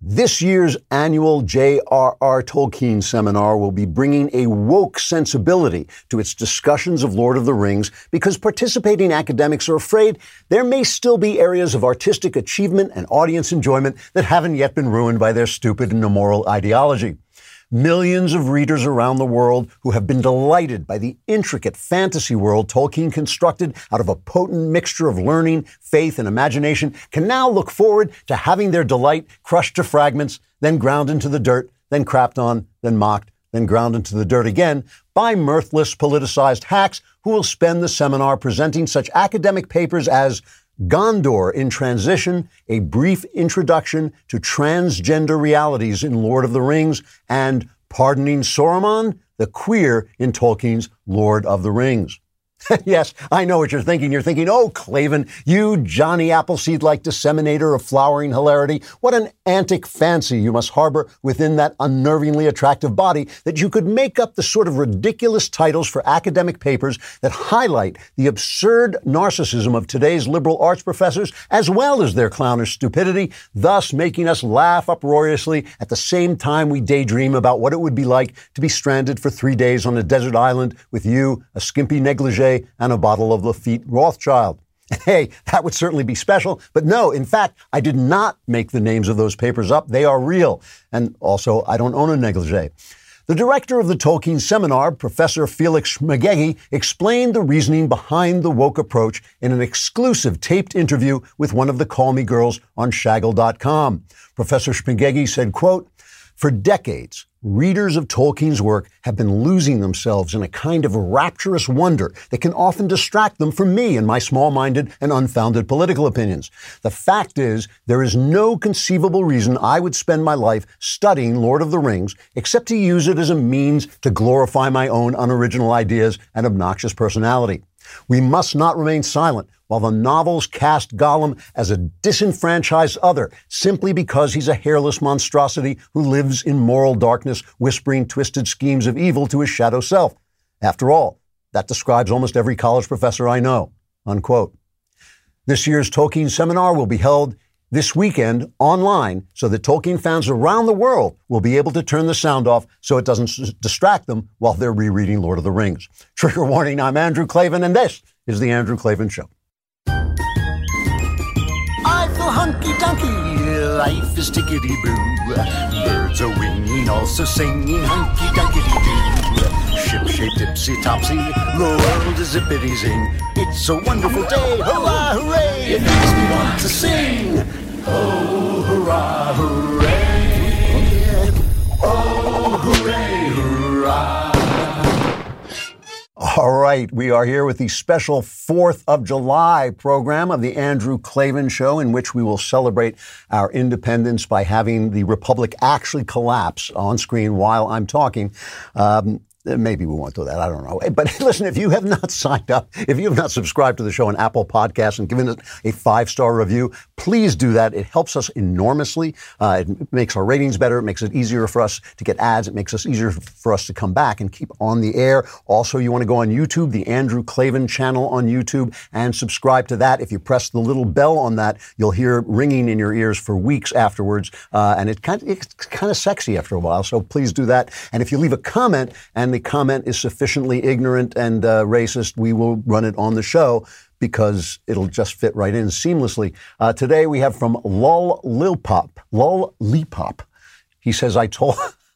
This year's annual J.R.R. Tolkien seminar will be bringing a woke sensibility to its discussions of Lord of the Rings because participating academics are afraid there may still be areas of artistic achievement and audience enjoyment that haven't yet been ruined by their stupid and immoral ideology. Millions of readers around the world who have been delighted by the intricate fantasy world Tolkien constructed out of a potent mixture of learning, faith, and imagination can now look forward to having their delight crushed to fragments, then ground into the dirt, then crapped on, then mocked, then ground into the dirt again by mirthless politicized hacks who will spend the seminar presenting such academic papers as Gondor in Transition, A Brief Introduction to Transgender Realities in Lord of the Rings, and Pardoning Saruman, the Queer in Tolkien's Lord of the Rings. Yes, I know what you're thinking. You're thinking, oh, Klavan, you Johnny Appleseed-like disseminator of flowering hilarity, what an antic fancy you must harbor within that unnervingly attractive body that you could make up the sort of ridiculous titles for academic papers that highlight the absurd narcissism of today's liberal arts professors as well as their clownish stupidity, thus making us laugh uproariously at the same time we daydream about what it would be like to be stranded for 3 days on a desert island with you, a skimpy negligee, and a bottle of Lafitte Rothschild. Hey, that would certainly be special, but no, in fact, I did not make the names of those papers up. They are real. And also, I don't own a negligee. The director of the Tolkien seminar, Professor Felix Schmegegi, explained the reasoning behind the woke approach in an exclusive taped interview with one of the Call Me Girls on Shaggle.com. Professor Schmegegi said, quote, "For decades, readers of Tolkien's work have been losing themselves in a kind of rapturous wonder that can often distract them from me and my small-minded and unfounded political opinions. The fact is, there is no conceivable reason I would spend my life studying Lord of the Rings except to use it as a means to glorify my own unoriginal ideas and obnoxious personality. We must not remain silent while the novels cast Gollum as a disenfranchised other simply because he's a hairless monstrosity who lives in moral darkness, whispering twisted schemes of evil to his shadow self. After all, that describes almost every college professor I know." Unquote. This year's Tolkien seminar will be held this weekend online so that Tolkien fans around the world will be able to turn the sound off so it doesn't distract them while they're rereading Lord of the Rings. Trigger warning, I'm Andrew Klavan, and this is The Andrew Klavan Show. I feel hunky-dunky, life is tickety-boo. Birds are winging, also singing hunky-dunky-doo. Ship-shape, tipsy-topsy, the world is zippity-zing. It's a wonderful day, hurrah, hooray! It makes me want to sing. Oh, hurrah, hooray! Oh, hooray, hurrah! All right, we are here with the special 4th of July program of the Andrew Klavan Show, in which we will celebrate our independence by having the Republic actually collapse on screen while I'm talking. Maybe we won't do that. I don't know. But listen, if you have not signed up, if you have not subscribed to the show on Apple Podcasts and given it a 5-star review, please do that. It helps us enormously. It makes our ratings better. It makes it easier for us to get ads. It makes it easier for us to come back and keep on the air. Also, you want to go on YouTube, the Andrew Klavan channel on YouTube, and subscribe to that. If you press the little bell on that, you'll hear ringing in your ears for weeks afterwards. And it's kind of sexy after a while. So please do that. And if you leave a comment and the comment is sufficiently ignorant and racist, we will run it on the show because it'll just fit right in seamlessly. Today we have from Lollipop. He says, I told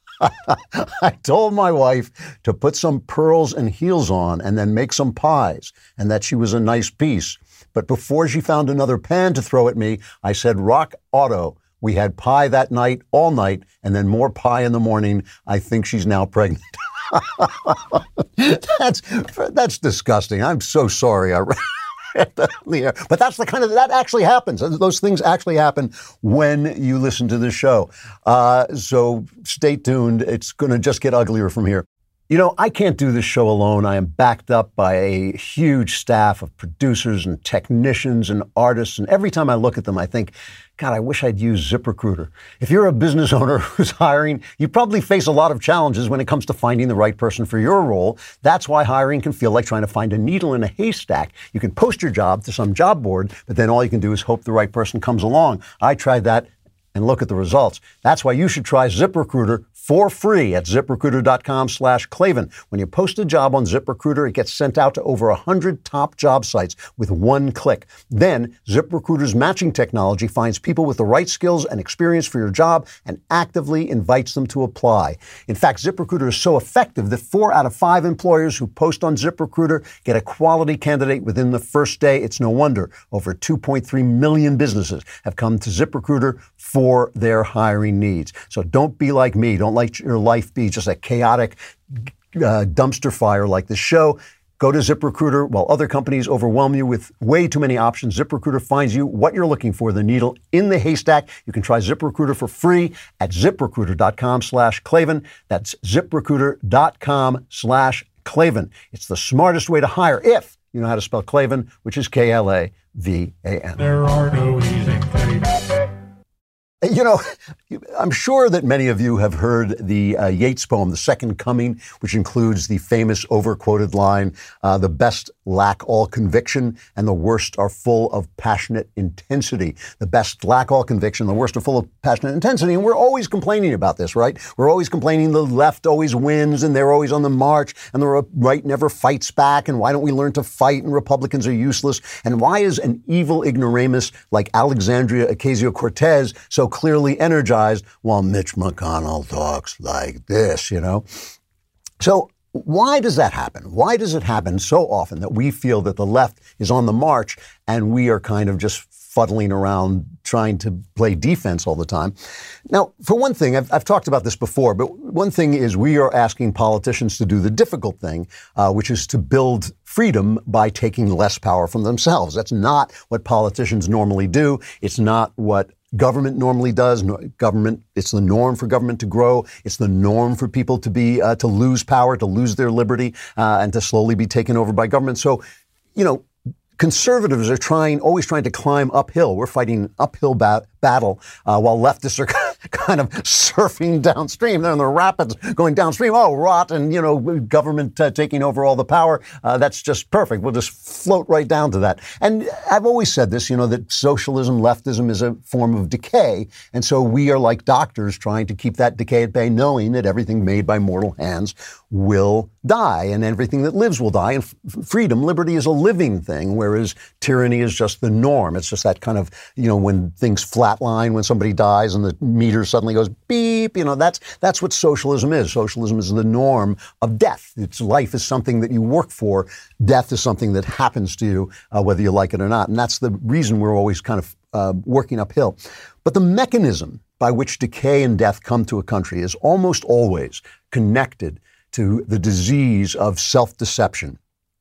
my wife to put some pearls and heels on and then make some pies, and that she was a nice piece. But before she found another pan to throw at me, I said, rock auto. We had pie that night, all night, and then more pie in the morning. I think she's now pregnant. That's disgusting. I'm so sorry. But that's the kind of, that actually happens. Those things actually happen when you listen to this show. So stay tuned. It's going to just get uglier from here. You know, I can't do this show alone. I am backed up by a huge staff of producers and technicians and artists. And every time I look at them, I think, God, I wish I'd use ZipRecruiter. If you're a business owner who's hiring, you probably face a lot of challenges when it comes to finding the right person for your role. That's why hiring can feel like trying to find a needle in a haystack. You can post your job to some job board, but then all you can do is hope the right person comes along. I tried that, and look at the results. That's why you should try ZipRecruiter for free at ZipRecruiter.com/Klavan. When you post a job on ZipRecruiter, it gets sent out to over 100 top job sites with one click. Then ZipRecruiter's matching technology finds people with the right skills and experience for your job and actively invites them to apply. In fact, ZipRecruiter is so effective that 4 out of 5 employers who post on ZipRecruiter get a quality candidate within the first day. It's no wonder over 2.3 million businesses have come to ZipRecruiter for their hiring needs. So don't be like me. Don't let your life be just a chaotic dumpster fire like this show. Go to ZipRecruiter while other companies overwhelm you with way too many options. ZipRecruiter finds you what you're looking for, the needle in the haystack. You can try ZipRecruiter for free at ZipRecruiter.com/Klavan. That's ZipRecruiter.com/Klavan. It's the smartest way to hire if you know how to spell Klavan, which is Klavan. There are no easy things. You know, I'm sure that many of you have heard the Yeats poem, The Second Coming, which includes the famous overquoted line, the best lack all conviction and the worst are full of passionate intensity. The best lack all conviction, the worst are full of passionate intensity. And we're always complaining about this, right? We're always complaining the left always wins and they're always on the march and the right never fights back. And why don't we learn to fight and Republicans are useless? And why is an evil ignoramus like Alexandria Ocasio-Cortez so clearly energized while Mitch McConnell talks like this, you know? So why does that happen? Why does it happen so often that we feel that the left is on the march and we are kind of just fuddling around trying to play defense all the time? Now, for one thing, I've talked about this before, but one thing is we are asking politicians to do the difficult thing, which is to build freedom by taking less power from themselves. That's not what politicians normally do. It's not what government normally does. Government, it's the norm for government to grow. It's the norm for people to be to lose power, to lose their liberty, and to slowly be taken over by government. So, you know, conservatives are always trying to climb uphill. We're fighting an uphill battle while leftists are kind of surfing downstream. They're in the rapids going downstream. Oh, rot and, you know, government taking over all the power. That's just perfect. We'll just float right down to that. And I've always said this, you know, that socialism, leftism is a form of decay. And so we are like doctors trying to keep that decay at bay, knowing that everything made by mortal hands will die and everything that lives will die. And freedom, liberty is a living thing, whereas tyranny is just the norm. It's just that kind of, you know, when things flatline, when somebody dies and the meter suddenly goes beep, you know, that's what socialism is. Socialism is the norm of death. It's life is something that you work for. Death is something that happens to you, whether you like it or not. And that's the reason we're always kind of working uphill. But the mechanism by which decay and death come to a country is almost always connected to the disease of self-deception,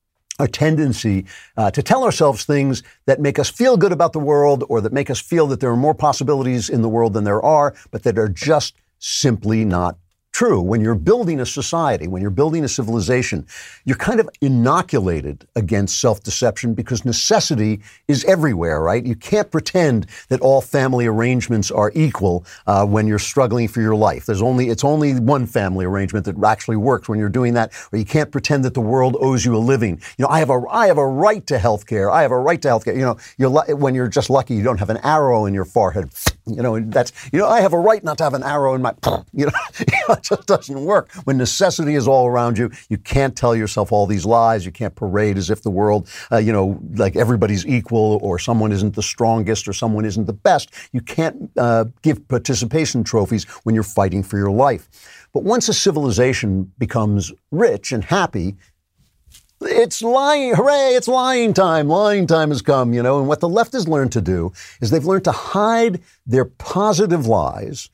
a tendency to tell ourselves things that make us feel good about the world or that make us feel that there are more possibilities in the world than there are, but that are just simply not true. When you're building a society, when you're building a civilization, you're kind of inoculated against self-deception because necessity is everywhere, right? You can't pretend that all family arrangements are equal when you're struggling for your life. It's only one family arrangement that actually works when you're doing that, or you can't pretend that the world owes you a living. You know, I have a right to health care. I have a right to health care. You know, when you're just lucky, you don't have an arrow in your forehead. You know, that's, you know, I have a right not to have an arrow in my, you know, it just doesn't work. When necessity is all around you, you can't tell yourself all these lies. You can't parade as if the world, you know, like everybody's equal or someone isn't the strongest or someone isn't the best. You can't give participation trophies when you're fighting for your life. But once a civilization becomes rich and happy, it's lying. Hooray, it's lying time. Lying time has come, you know. And what the left has learned to do is they've learned to hide their positive lies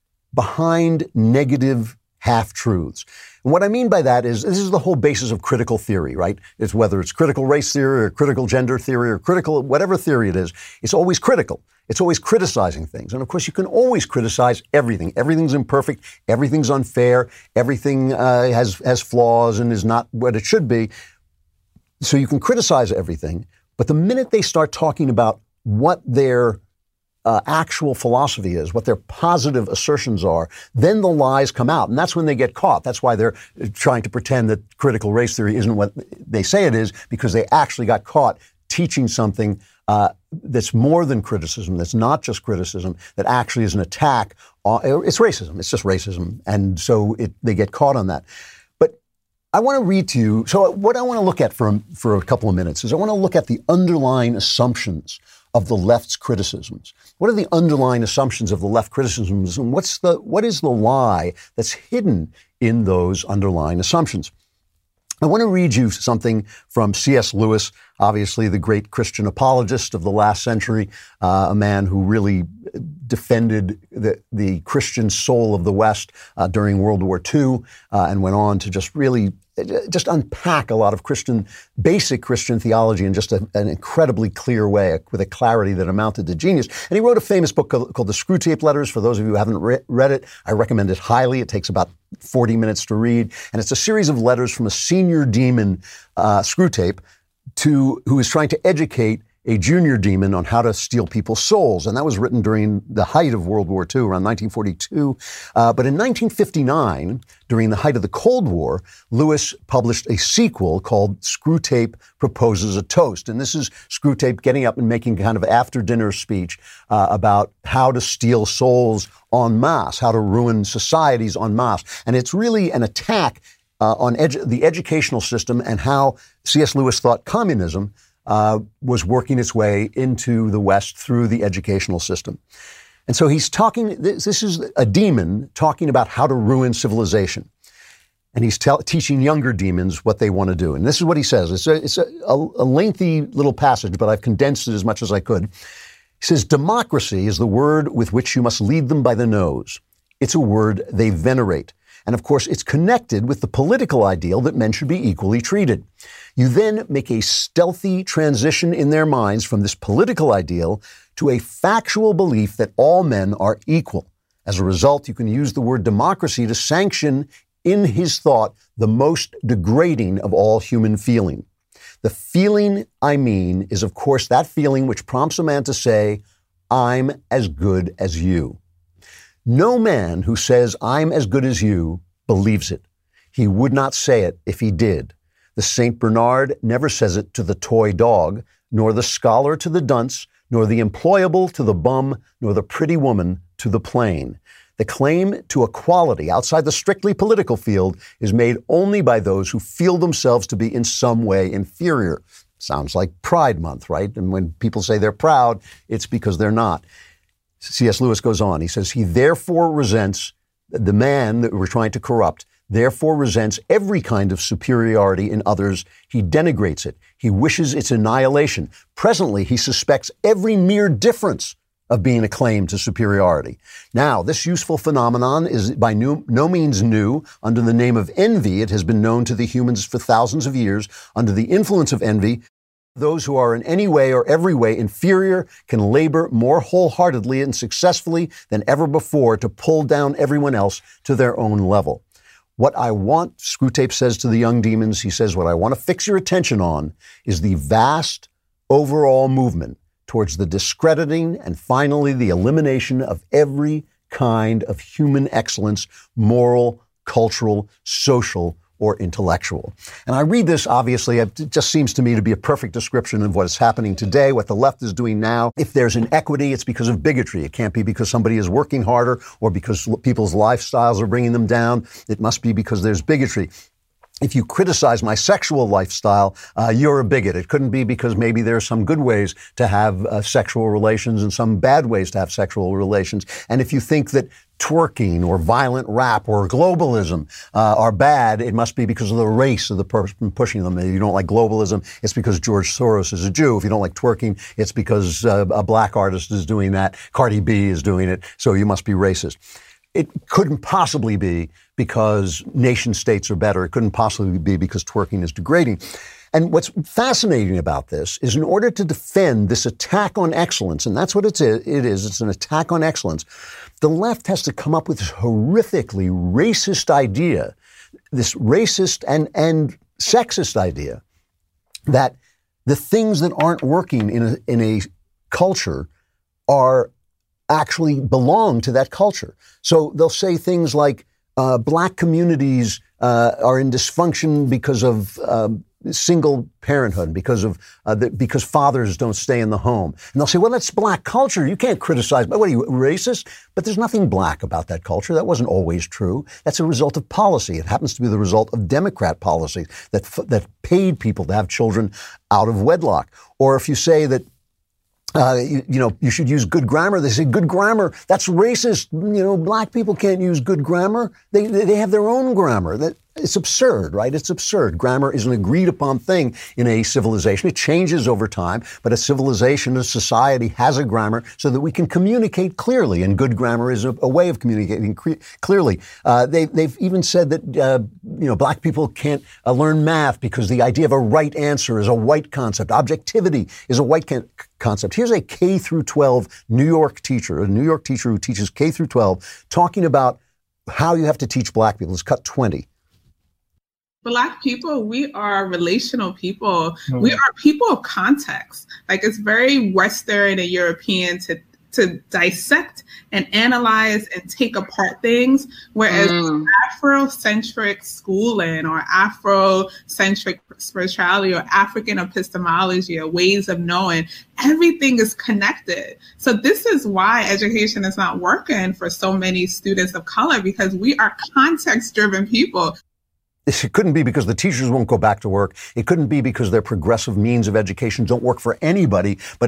behind negative half-truths. And what I mean by that is this is the whole basis of critical theory, right? It's whether it's critical race theory or critical gender theory or critical whatever theory it is, it's always critical. It's always criticizing things. And of course, you can always criticize everything. Everything's imperfect. Everything's unfair. Everything has flaws and is not what it should be. So you can criticize everything, but the minute they start talking about what their actual philosophy is, what their positive assertions are, then the lies come out. And that's when they get caught. That's why they're trying to pretend that critical race theory isn't what they say it is, because they actually got caught teaching something that's more than criticism, that's not just criticism, that actually is an attack. It's racism. It's just racism. And so they get caught on that. But I want to read to you. So what I want to look at for a couple of minutes is I want to look at the underlying assumptions of the left's criticisms. What are the underlying assumptions of the left criticisms, and what is the lie that's hidden in those underlying assumptions? I want to read you something from C.S. Lewis, obviously the great Christian apologist of the last century, a man who really defended the Christian soul of the West during World War II, and went on to just really unpack a lot of basic Christian theology in just an incredibly clear way, with a clarity that amounted to genius. And he wrote a famous book called The Screwtape Letters. For those of you who haven't read it, I recommend it highly. It takes about 40 minutes to read. And it's a series of letters from a senior demon, Screwtape, who is trying to educate a junior demon on how to steal people's souls. And that was written during the height of World War II, around 1942. But in 1959, during the height of the Cold War, Lewis published a sequel called Screwtape Proposes a Toast. And this is Screwtape getting up and making kind of after-dinner speech about how to steal souls en masse, how to ruin societies en masse. And it's really an attack on the educational system and how C.S. Lewis thought communism was working its way into the West through the educational system. And so he's talking, this is a demon talking about how to ruin civilization. And he's teaching younger demons what they want to do. And this is what he says. It's a lengthy little passage, but I've condensed it as much as I could. He says, democracy is the word with which you must lead them by the nose. It's a word they venerate. And of course, it's connected with the political ideal that men should be equally treated. You then make a stealthy transition in their minds from this political ideal to a factual belief that all men are equal. As a result, you can use the word democracy to sanction in his thought the most degrading of all human feeling. The feeling I mean is, of course, that feeling which prompts a man to say, I'm as good as you. No man who says, I'm as good as you, believes it. He would not say it if he did. The St. Bernard never says it to the toy dog, nor the scholar to the dunce, nor the employable to the bum, nor the pretty woman to the plain. The claim to equality outside the strictly political field is made only by those who feel themselves to be in some way inferior. Sounds like Pride Month, right? And when people say they're proud, it's because they're not. C.S. Lewis goes on. He says, he therefore resents the man that we're trying to corrupt, therefore resents every kind of superiority in others. He denigrates it. He wishes its annihilation. Presently, he suspects every mere difference of being a claim to superiority. Now, this useful phenomenon is by no means new. Under the name of envy, it has been known to the humans for thousands of years. Under the influence of envy, those who are in any way or every way inferior can labor more wholeheartedly and successfully than ever before to pull down everyone else to their own level. What I want, Screwtape says to the young demons, he says, what I want to fix your attention on is the vast overall movement towards the discrediting and finally the elimination of every kind of human excellence, moral, cultural, social, or intellectual. And I read this, obviously, it just seems to me to be a perfect description of what is happening today, what the left is doing now. If there's inequity, it's because of bigotry. It can't be because somebody is working harder or because people's lifestyles are bringing them down. It must be because there's bigotry. If you criticize my sexual lifestyle, you're a bigot. It couldn't be because maybe there are some good ways to have sexual relations and some bad ways to have sexual relations. And if you think that twerking or violent rap or globalism are bad, it must be because of the race of the person pushing them. If you don't like globalism, it's because George Soros is a Jew. If you don't like twerking, it's because a black artist is doing that. Cardi B is doing it, so you must be racist. It couldn't possibly be because nation states are better. It couldn't possibly be because twerking is degrading. And what's fascinating about this is in order to defend this attack on excellence, and that's what it is, it's an attack on excellence, the left has to come up with this horrifically racist idea, this racist and sexist idea that the things that aren't working in a culture are actually belong to that culture. So they'll say things like black communities are in dysfunction because of single parenthood, because of because fathers don't stay in the home. And they'll say, well, that's black culture. You can't criticize. What are you, racist? But there's nothing black about that culture. That wasn't always true. That's a result of policy. It happens to be the result of Democrat policies that paid people to have children out of wedlock. Or if you say that you should use good grammar. They say good grammar, that's racist. Black people can't use good grammar. They have their own grammar. It's absurd, right? It's absurd. Grammar is an agreed upon thing in a civilization. It changes over time, but a civilization, a society has a grammar so that we can communicate clearly, and good grammar is a way of communicating clearly. They've even said that, black people can't learn math because the idea of a right answer is a white concept. Objectivity is a white concept. Here's a K through 12 New York teacher who teaches K through 12, talking about how you have to teach black people. Let's cut 20. Black people, we are relational people. Mm-hmm. We are people of context. Like, it's very Western and European to dissect and analyze and take apart things, whereas Afrocentric schooling or Afrocentric spirituality or African epistemology or ways of knowing, everything is connected. So this is why education is not working for so many students of color, because we are context-driven people. It couldn't be because the teachers won't go back to work. It couldn't be because their progressive means of education don't work for anybody, but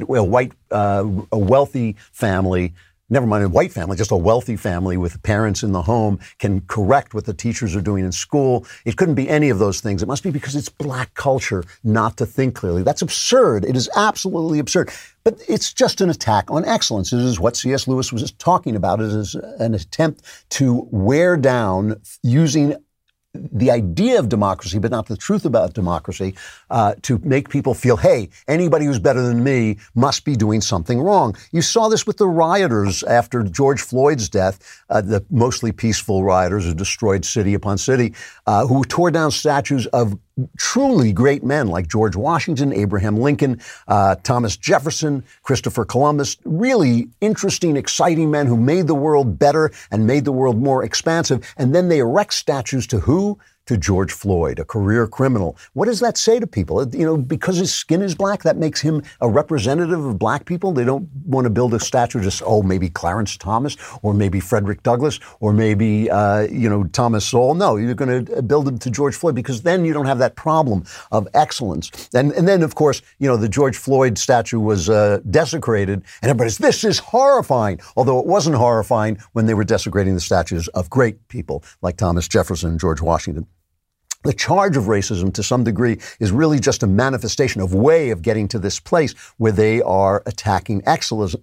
a wealthy family, never mind a white family, just a wealthy family with parents in the home can correct what the teachers are doing in school. It couldn't be any of those things. It must be because it's black culture not to think clearly. That's absurd. It is absolutely absurd. But it's just an attack on excellence. It is what C.S. Lewis was talking about. It is an attempt to wear down, using the idea of democracy, but not the truth about democracy, to make people feel, hey, anybody who's better than me must be doing something wrong. You saw this with the rioters after George Floyd's death, the mostly peaceful rioters who destroyed city upon city, who tore down statues of truly great men like George Washington, Abraham Lincoln, Thomas Jefferson, Christopher Columbus, really interesting, exciting men who made the world better and made the world more expansive. And then they erect statues to who? To George Floyd, a career criminal. What does that say to people? Because his skin is black, that makes him a representative of black people. They don't want to build a statue just, maybe Clarence Thomas, or maybe Frederick Douglass, or maybe, Thomas Sowell. No, you're going to build it to George Floyd, because then you don't have that problem of excellence. And then, of course, the George Floyd statue was desecrated, and everybody's, this is horrifying. Although it wasn't horrifying when they were desecrating the statues of great people like Thomas Jefferson and George Washington. The charge of racism, to some degree, is really just a manifestation of way of getting to this place where they are attacking excellence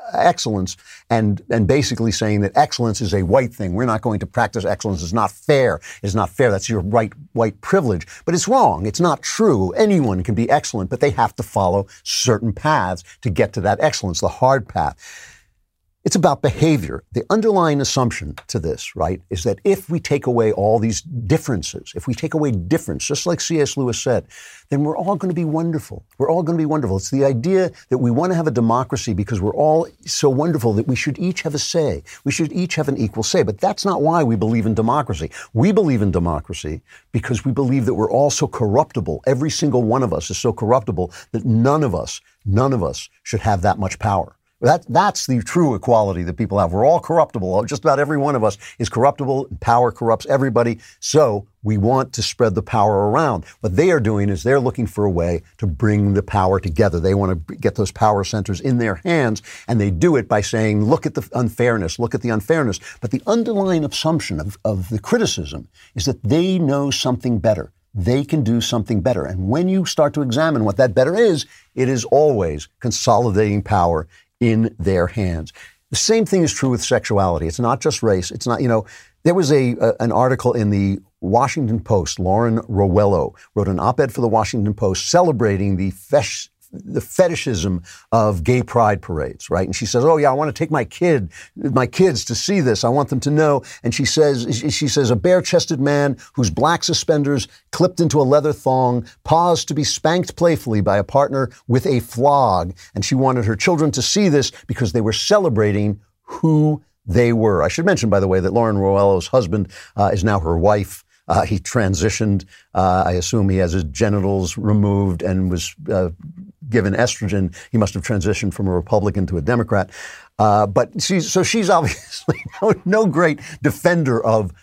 and basically saying that excellence is a white thing. We're not going to practice excellence. It's not fair. It's not fair. That's your white privilege. But it's wrong. It's not true. Anyone can be excellent, but they have to follow certain paths to get to that excellence, the hard path. It's about behavior. The underlying assumption to this, right, is that if we take away all these differences, if we take away difference, just like C.S. Lewis said, then we're all going to be wonderful. We're all going to be wonderful. It's the idea that we want to have a democracy because we're all so wonderful that we should each have a say. We should each have an equal say. But that's not why we believe in democracy. We believe in democracy because we believe that we're all so corruptible. Every single one of us is so corruptible that none of us should have that much power. That's the true equality that people have. We're all corruptible. Just about every one of us is corruptible. Power corrupts everybody. So we want to spread the power around. What they are doing is they're looking for a way to bring the power together. They want to get those power centers in their hands, and they do it by saying, look at the unfairness, look at the unfairness. But the underlying assumption of the criticism is that they know something better. They can do something better. And when you start to examine what that better is, it is always consolidating power in their hands. The same thing is true with sexuality. It's not just race. It's not, there was an article in the Washington Post. Lauren Rowello wrote an op-ed for the Washington Post celebrating the fetishism of gay pride parades, right? And she says, I want to take my kids to see this. I want them to know. And she says, a bare-chested man whose black suspenders clipped into a leather thong paused to be spanked playfully by a partner with a flog. And she wanted her children to see this because they were celebrating who they were. I should mention, by the way, that Lauren Rowello's husband is now her wife. He transitioned. I assume he has his genitals removed and was given estrogen. He must have transitioned from a Republican to a Democrat. But she's obviously no great defender of,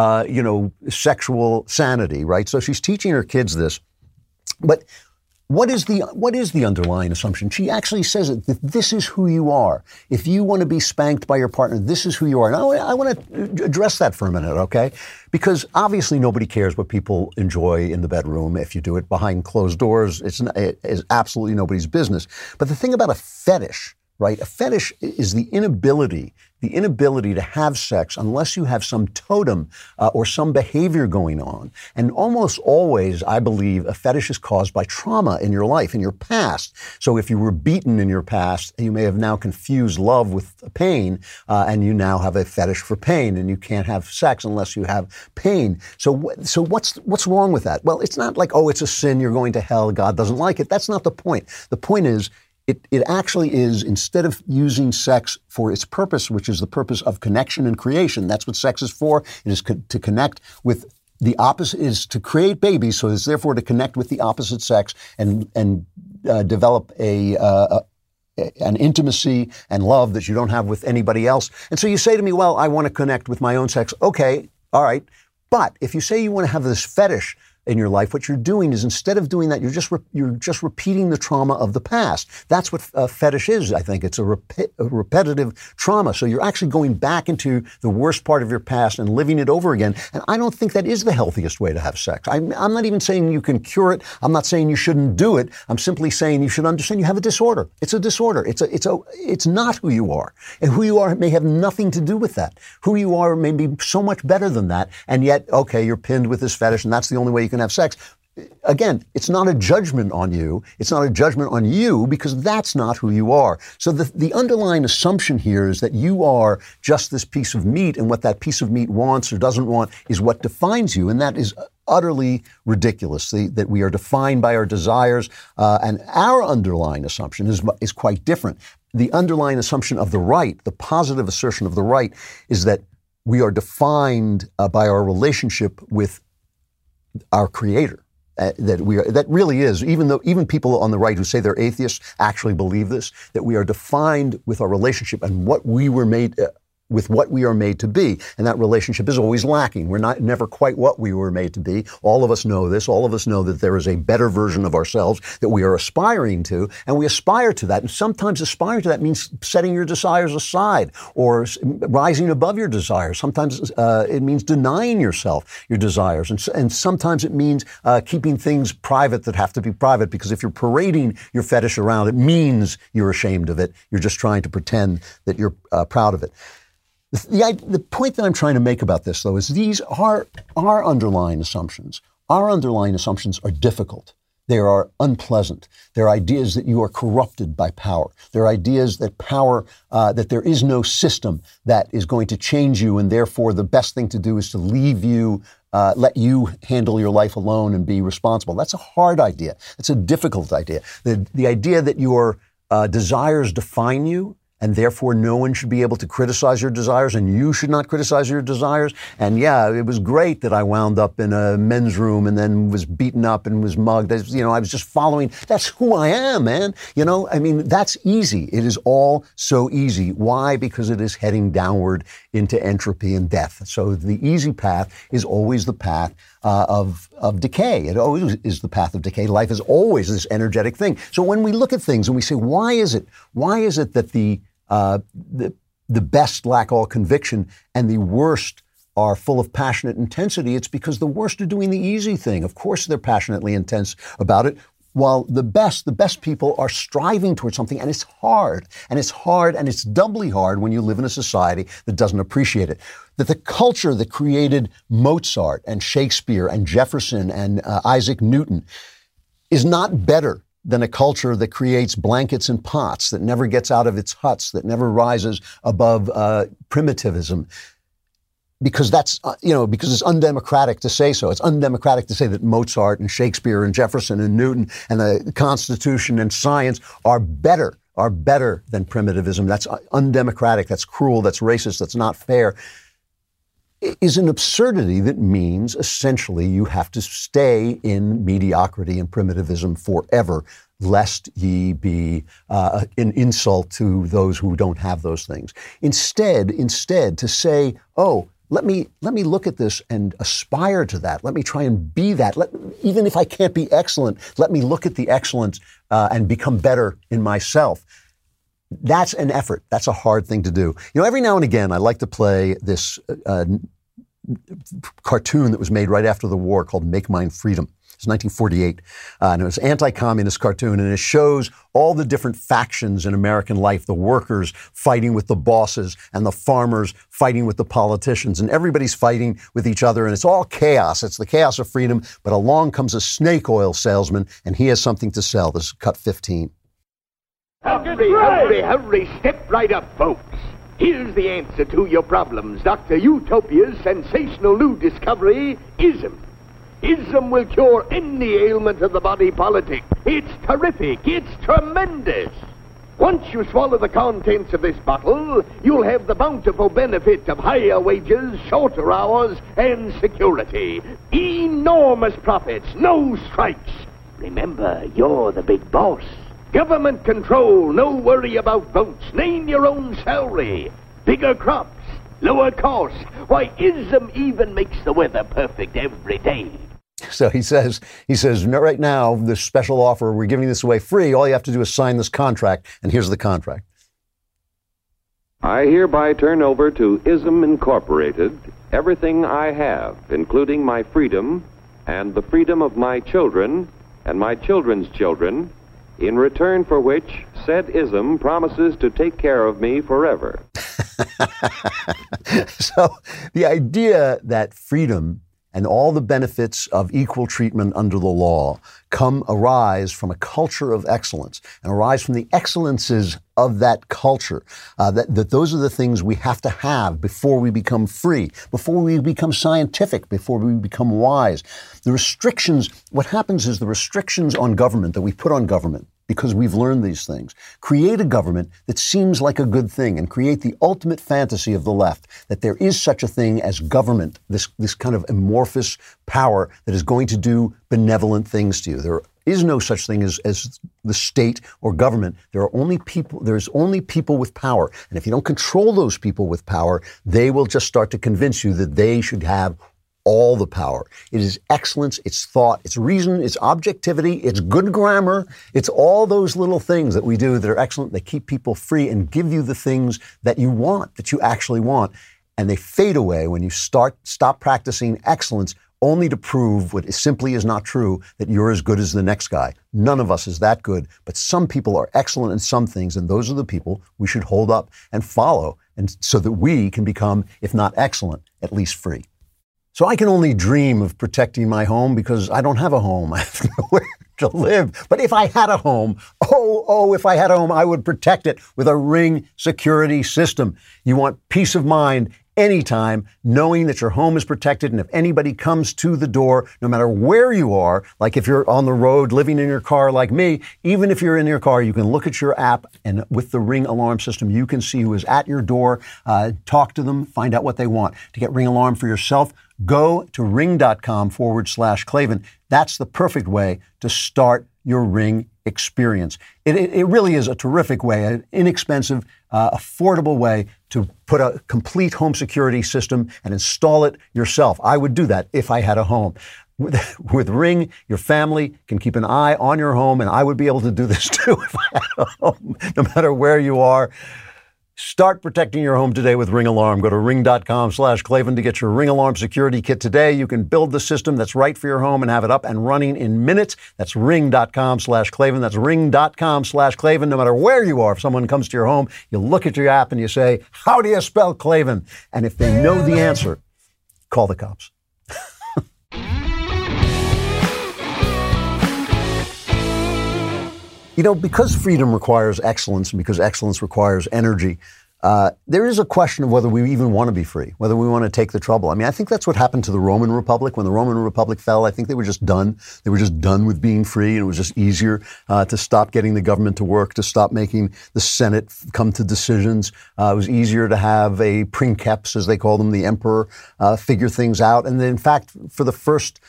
sexual sanity, right? So she's teaching her kids this. But what is the underlying assumption? She actually says that this is who you are. If you want to be spanked by your partner, this is who you are. Now, I want to address that for a minute, okay? Because obviously nobody cares what people enjoy in the bedroom. If you do it behind closed doors, it's absolutely nobody's business. But the thing about a fetish, right? A fetish is the inability to have sex unless you have some totem or some behavior going on. And almost always, I believe, a fetish is caused by trauma in your life, in your past. So if you were beaten in your past, you may have now confused love with pain, and you now have a fetish for pain, and you can't have sex unless you have pain. So what's wrong with that? Well, it's not like, oh, it's a sin, you're going to hell, God doesn't like it. That's not the point. The point is, it actually is, instead of using sex for its purpose, which is the purpose of connection and creation, that's what sex is for. It is to connect with the opposite, is to create babies, so it's therefore to connect with the opposite sex and develop an intimacy and love that you don't have with anybody else. And so you say to me, well, I want to connect with my own sex. Okay, all right. But if you say you want to have this fetish in your life, what you're doing is, instead of doing that, you're just repeating the trauma of the past. That's what a fetish is, I think. It's a repetitive trauma. So you're actually going back into the worst part of your past and living it over again. And I don't think that is the healthiest way to have sex. I'm not even saying you can cure it. I'm not saying you shouldn't do it. I'm simply saying you should understand you have a disorder. It's a disorder. It's not who you are. And who you are may have nothing to do with that. Who you are may be so much better than that. And yet, okay, you're pinned with this fetish, and that's the only way you can have sex. Again, it's not a judgment on you. It's not a judgment on you, because that's not who you are. So the underlying assumption here is that you are just this piece of meat, and what that piece of meat wants or doesn't want is what defines you. And that is utterly ridiculous, that we are defined by our desires. And our underlying assumption is quite different. The underlying assumption of the right, the positive assertion of the right, is that we are defined by our relationship with our Creator. That really is, even people on the right who say they're atheists actually believe this, that we are defined with our relationship and what we were made with what we are made to be. And that relationship is always lacking. We're never quite what we were made to be. All of us know this. All of us know that there is a better version of ourselves that we are aspiring to, and we aspire to that. And sometimes aspiring to that means setting your desires aside or rising above your desires. Sometimes it means denying yourself your desires. And sometimes it means keeping things private that have to be private, because if you're parading your fetish around, it means you're ashamed of it. You're just trying to pretend that you're proud of it. The point that I'm trying to make about this, though, is these are our underlying assumptions. Our underlying assumptions are difficult. They are unpleasant. They're ideas that you are corrupted by power. They're ideas that that there is no system that is going to change you, and therefore the best thing to do is to leave you, let you handle your life alone and be responsible. That's a hard idea. It's a difficult idea. The idea that your desires define you, and therefore no one should be able to criticize your desires, and you should not criticize your desires. And yeah, it was great that I wound up in a men's room and then was beaten up and was mugged. I was just following. That's who I am, man. That's easy. It is all so easy. Why? Because it is heading downward into entropy and death. So the easy path is always the path of decay. It always is the path of decay. Life is always this energetic thing. So when we look at things and we say, why is it that the best lack all conviction and the worst are full of passionate intensity? It's because the worst are doing the easy thing. Of course, they're passionately intense about it, while the best people are striving towards something, and it's hard. And it's doubly hard when you live in a society that doesn't appreciate it. That the culture that created Mozart and Shakespeare and Jefferson and Isaac Newton is not better than a culture that creates blankets and pots, that never gets out of its huts, that never rises above primitivism. Because because it's undemocratic to say so. It's undemocratic to say that Mozart and Shakespeare and Jefferson and Newton and the Constitution and science are better than primitivism. That's undemocratic. That's cruel. That's racist. That's not fair. is an absurdity that means essentially you have to stay in mediocrity and primitivism forever, lest ye be an insult to those who don't have those things. Instead, to say, oh, let me look at this and aspire to that. Let me try and be that. Even if I can't be excellent, let me look at the excellence and become better in myself. That's an effort. That's a hard thing to do. Every now and again, I like to play this cartoon that was made right after the war called Make Mine Freedom. It's 1948, and it was an anti-communist cartoon, and it shows all the different factions in American life, the workers fighting with the bosses and the farmers fighting with the politicians, and everybody's fighting with each other, and it's all chaos. It's the chaos of freedom, but along comes a snake oil salesman, and he has something to sell. This is cut 15. Hurry, step right up, folks. Here's the answer to your problems. Dr. Utopia's sensational new discovery, ISM. ISM will cure any ailment of the body politic. It's terrific. It's tremendous. Once you swallow the contents of this bottle, you'll have the bountiful benefit of higher wages, shorter hours, and security. Enormous profits, no strikes. Remember, you're the big boss. Government control, no worry about votes, name your own salary, bigger crops, lower costs. Why, ISM even makes the weather perfect every day. So he says, right now, this special offer, we're giving this away free. All you have to do is sign this contract, and here's the contract. I hereby turn over to ISM Incorporated everything I have, including my freedom and the freedom of my children and my children's children, in return for which said ISM promises to take care of me forever. So the idea that freedom and all the benefits of equal treatment under the law arise from a culture of excellence and arise from the excellences of that culture, that those are the things we have to have before we become free, before we become scientific, before we become wise. The restrictions, what happens is the restrictions on government that we put on government, because we've learned these things, create a government that seems like a good thing and create the ultimate fantasy of the left, that there is such a thing as government, this kind of amorphous power that is going to do benevolent things to you. There is no such thing as the state or government. There's only people with power. And if you don't control those people with power, they will just start to convince you that they should have all the power. It is excellence, it's thought, it's reason, it's objectivity, it's good grammar. It's all those little things that we do that are excellent. They keep people free and give you the things that you want, that you actually want. And they fade away when you stop practicing excellence only to prove what simply is not true, that you're as good as the next guy. None of us is that good, but some people are excellent in some things, and those are the people we should hold up and follow, and so that we can become, if not excellent, at least free. So I can only dream of protecting my home because I don't have a home. I have nowhere to live. But if I had a home, if I had a home, I would protect it with a Ring security system. You want peace of mind anytime, knowing that your home is protected, and if anybody comes to the door, no matter where you are, like if you're on the road, living in your car like me, even if you're in your car, you can look at your app, and with the Ring alarm system, you can see who is at your door, talk to them, find out what they want. To get Ring alarm for yourself, go to ring.com/Klavan. That's the perfect way to start your Ring experience. It really is a terrific way, an inexpensive, affordable way to put a complete home security system and install it yourself. I would do that if I had a home. With Ring, your family can keep an eye on your home, and I would be able to do this too if I had a home, no matter where you are. Start protecting your home today with Ring Alarm. Go to ring.com/Klavan to get your Ring Alarm security kit today. You can build the system that's right for your home and have it up and running in minutes. That's ring.com/Klavan. That's ring.com/Klavan. No matter where you are, if someone comes to your home, you look at your app and you say, how do you spell Klavan? And if they know the answer, call the cops. Because freedom requires excellence and because excellence requires energy, there is a question of whether we even want to be free, whether we want to take the trouble. I mean, I think that's what happened to the Roman Republic. When the Roman Republic fell, I think they were just done. They were just done with being free, and it was just easier to stop getting the government to work, to stop making the Senate come to decisions. It was easier to have a princeps, as they call them, the emperor, figure things out. And then, in fact, for the first,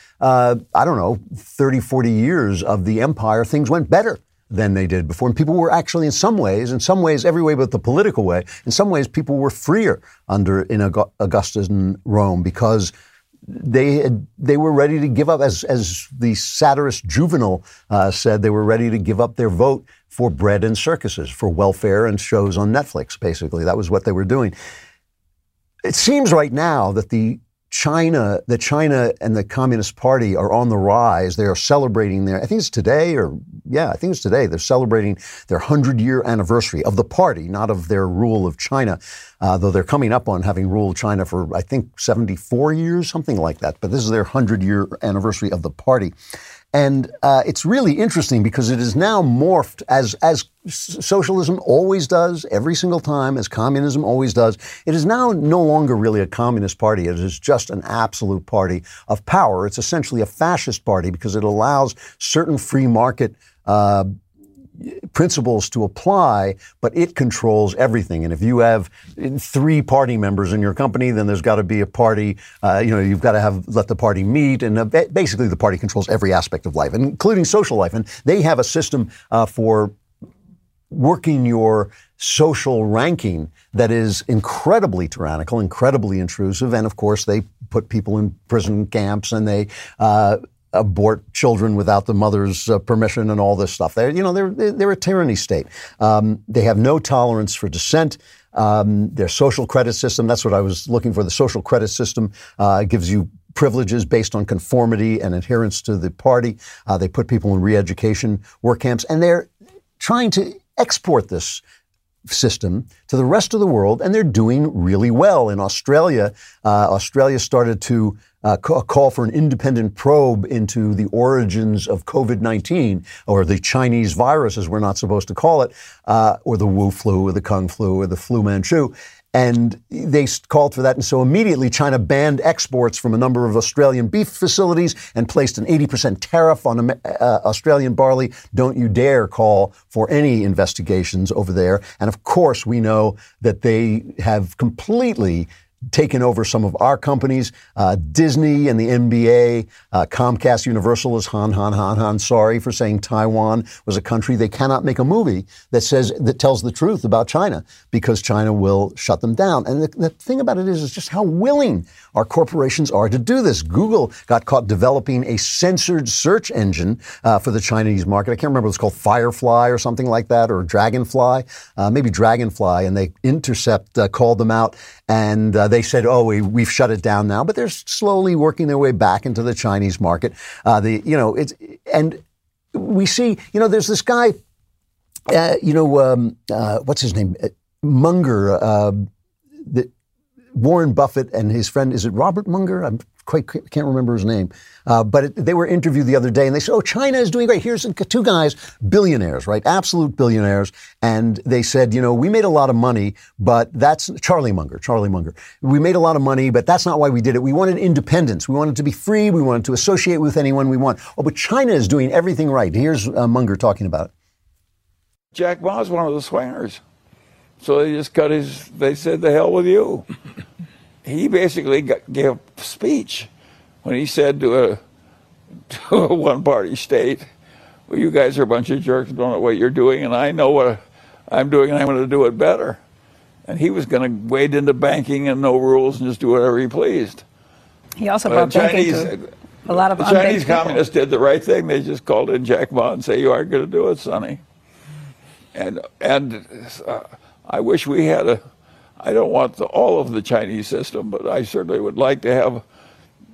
30, 40 years of the empire, things went better than they did before. And people were actually, in some ways, every way but the political way, in some ways, people were freer in Augustus and Rome, because they were ready to give up, as the satirist Juvenal said, they were ready to give up their vote for bread and circuses, for welfare and shows on Netflix, basically. That was what they were doing. It seems right now that China and the Communist Party are on the rise. They are celebrating I think it's today. They're celebrating their 100-year anniversary of the party, not of their rule of China, though they're coming up on having ruled China for, I think, 74 years, something like that. But this is their 100-year anniversary of the party. And it's really interesting because it is now morphed, as socialism always does, every single time, as communism always does. It is now no longer really a communist party. It is just an absolute party of power. It's essentially a fascist party because it allows certain free market principles to apply, but it controls everything. And if you have 3 party members in your company, then there's got to be a party, you've got to let the party meet. And basically the party controls every aspect of life, including social life. And they have a system for working your social ranking that is incredibly tyrannical, incredibly intrusive. And of course, they put people in prison camps, and they abort children without the mother's permission and all this stuff. They're a tyranny state. They have no tolerance for dissent. Their social credit system, that's what I was looking for. The social credit system gives you privileges based on conformity and adherence to the party. They put people in re-education work camps, and they're trying to export this system to the rest of the world, and they're doing really well. In Australia, Australia started to call for an independent probe into the origins of COVID-19, or the Chinese virus, as we're not supposed to call it, or the Wu flu, or the Kung flu, or the flu Manchu. And they called for that. And so immediately China banned exports from a number of Australian beef facilities and placed an 80% tariff on Australian barley. Don't you dare call for any investigations over there. And of course, we know that they have completely taken over some of our companies, Disney and the NBA, Comcast, Universal is sorry for saying Taiwan was a country. They cannot make a movie that tells the truth about China, because China will shut them down. And the thing about it is just how willing our corporations are to do this. Google got caught developing a censored search engine for the Chinese market. I can't remember, it's called Firefly or something like that, or Dragonfly, maybe Dragonfly. And they Intercept called them out, and they said, we've shut it down now, but they're slowly working their way back into the Chinese market. And we see, there's this guy, what's his name? Munger, Warren Buffett and his friend, is it Robert Munger? Can't remember his name. But they were interviewed the other day, and they said, China is doing great. Here's 2 guys, billionaires, right? Absolute billionaires. And they said, we made a lot of money, but that's Charlie Munger. We made a lot of money, but that's not why we did it. We wanted independence. We wanted to be free. We wanted to associate with anyone we want. But China is doing everything right. Here's Munger talking about it. Jack Ma's one of the swingers. So they just they said, the hell with you. He basically gave a speech when he said to a one-party state, well, you guys are a bunch of jerks, don't know what you're doing, and I know what I'm doing, and I'm going to do it better. And he was going to wade into banking and no rules and just do whatever he pleased. He also brought banking to a lot of the Chinese communists did the right thing. They just called in Jack Ma and say, you aren't going to do it, Sonny. And I wish we had I don't want all of the Chinese system, but I certainly would like to have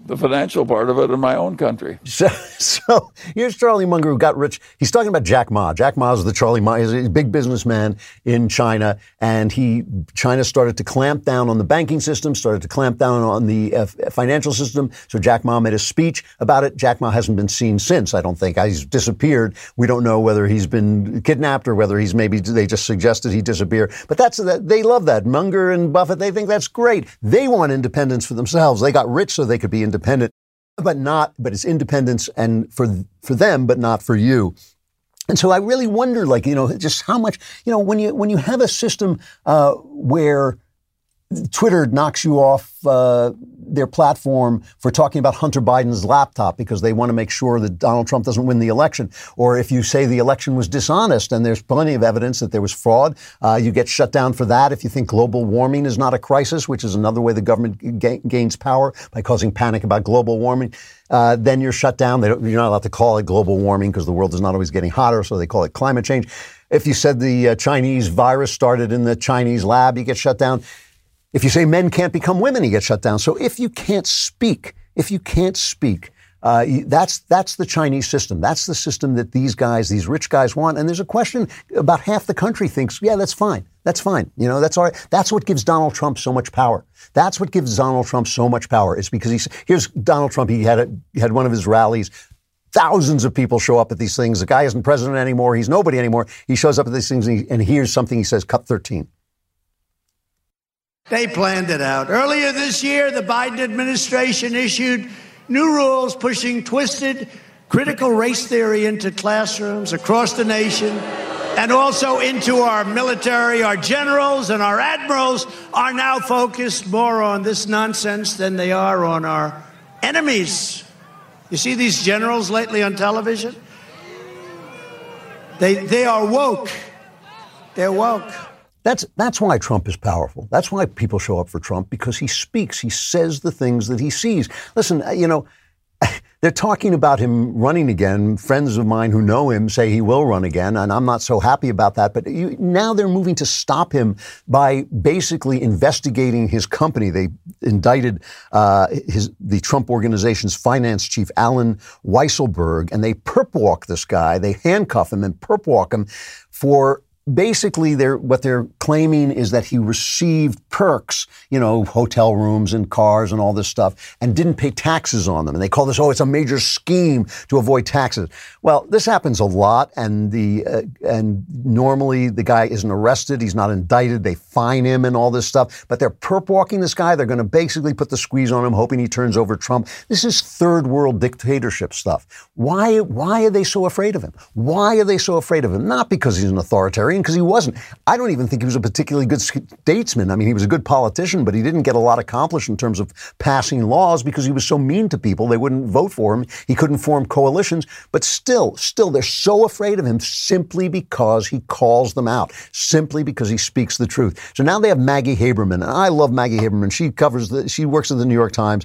the financial part of it in my own country. So here's Charlie Munger, who got rich. He's talking about Jack Ma. Jack Ma is the Charlie Ma. He's a big businessman in China, and China started to clamp down on the banking system, started to clamp down on the financial system. So Jack Ma made a speech about it. Jack Ma hasn't been seen since, I don't think. He's disappeared. We don't know whether he's been kidnapped or whether they just suggested he disappear. But they love that. Munger and Buffett, they think that's great. They want independence for themselves. They got rich so they could be independent, but it's independence and for them, but not for you. And so I really wonder, just how much, when you have a system where Twitter knocks you off their platform for talking about Hunter Biden's laptop because they want to make sure that Donald Trump doesn't win the election. Or if you say the election was dishonest and there's plenty of evidence that there was fraud, you get shut down for that. If you think global warming is not a crisis, which is another way the government gains power by causing panic about global warming, then you're shut down. You're not allowed to call it global warming because the world is not always getting hotter, so they call it climate change. If you said the Chinese virus started in the Chinese lab, you get shut down. If you say men can't become women, you get shut down. So if you can't speak, that's the Chinese system. That's the system that these rich guys want. And there's a question about half the country thinks, yeah, that's fine. That's fine. That's all right. That's what gives Donald Trump so much power. That's what gives Donald Trump so much power. It's because here's Donald Trump. He had one of his rallies. Thousands of people show up at these things. The guy isn't president anymore. He's nobody anymore. He shows up at these things and here's something he says, cut 13. They planned it out. Earlier this year, the Biden administration issued new rules pushing twisted critical race theory into classrooms across the nation and also into our military. Our generals and our admirals are now focused more on this nonsense than they are on our enemies. You see these generals lately on television? They are woke. They're woke. That's why Trump is powerful. That's why people show up for Trump, because he speaks. He says the things that he sees. Listen, they're talking about him running again. Friends of mine who know him say he will run again, and I'm not so happy about that. But now they're moving to stop him by basically investigating his company. They indicted the Trump Organization's finance chief, Alan Weisselberg, and they perp walk this guy. They handcuff him and perp walk him for basically, what they're claiming is that he received perks, hotel rooms and cars and all this stuff, and didn't pay taxes on them. And they call this, it's a major scheme to avoid taxes. Well, this happens a lot, and normally the guy isn't arrested. He's not indicted. They fine him and all this stuff. But they're perp walking this guy. They're going to basically put the squeeze on him, hoping he turns over Trump. This is third world dictatorship stuff. Why are they so afraid of him? Why are they so afraid of him? Not because he's an authoritarian, because he wasn't. I don't even think he was a particularly good statesman. I mean, he was a good politician, but he didn't get a lot accomplished in terms of passing laws because he was so mean to people. They wouldn't vote for him. He couldn't form coalitions. But still, they're so afraid of him simply because he calls them out, simply because he speaks the truth. So now they have Maggie Haberman, and I love Maggie Haberman. She works at the New York Times.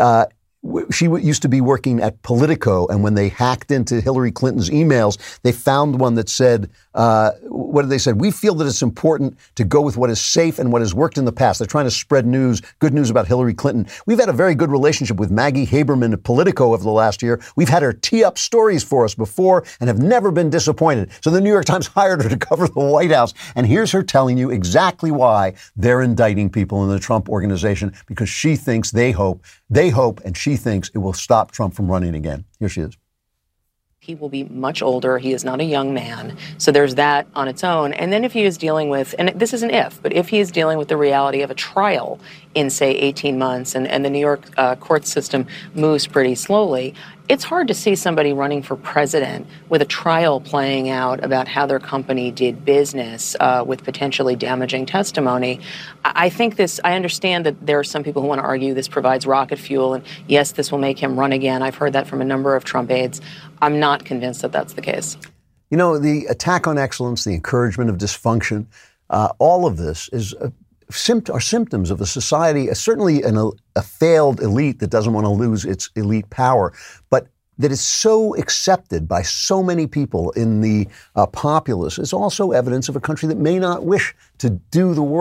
She used to be working at Politico, and when they hacked into Hillary Clinton's emails, they found one that said, what did they say? We feel that it's important to go with what is safe and what has worked in the past. They're trying to spread good news about Hillary Clinton. We've had a very good relationship with Maggie Haberman at Politico over the last year. We've had her tee up stories for us before and have never been disappointed. So the New York Times hired her to cover the White House. And here's her telling you exactly why they're indicting people in the Trump Organization, because she thinks they hope, and she thinks it will stop Trump from running again. Here she is. He will be much older. He is not a young man. So there's that on its own. And then if he is dealing with, and this is an if, but if he is dealing with the reality of a trial in, say, 18 months, and the New York court system moves pretty slowly, it's hard to see somebody running for president with a trial playing out about how their company did business with potentially damaging testimony. I understand that there are some people who want to argue this provides rocket fuel, and yes, this will make him run again. I've heard that from a number of Trump aides. I'm not convinced that that's the case. The attack on excellence, the encouragement of dysfunction, all of this are symptoms of a society, certainly a failed elite that doesn't want to lose its elite power, but that is so accepted by so many people in the populace is also evidence of a country that may not wish to do the work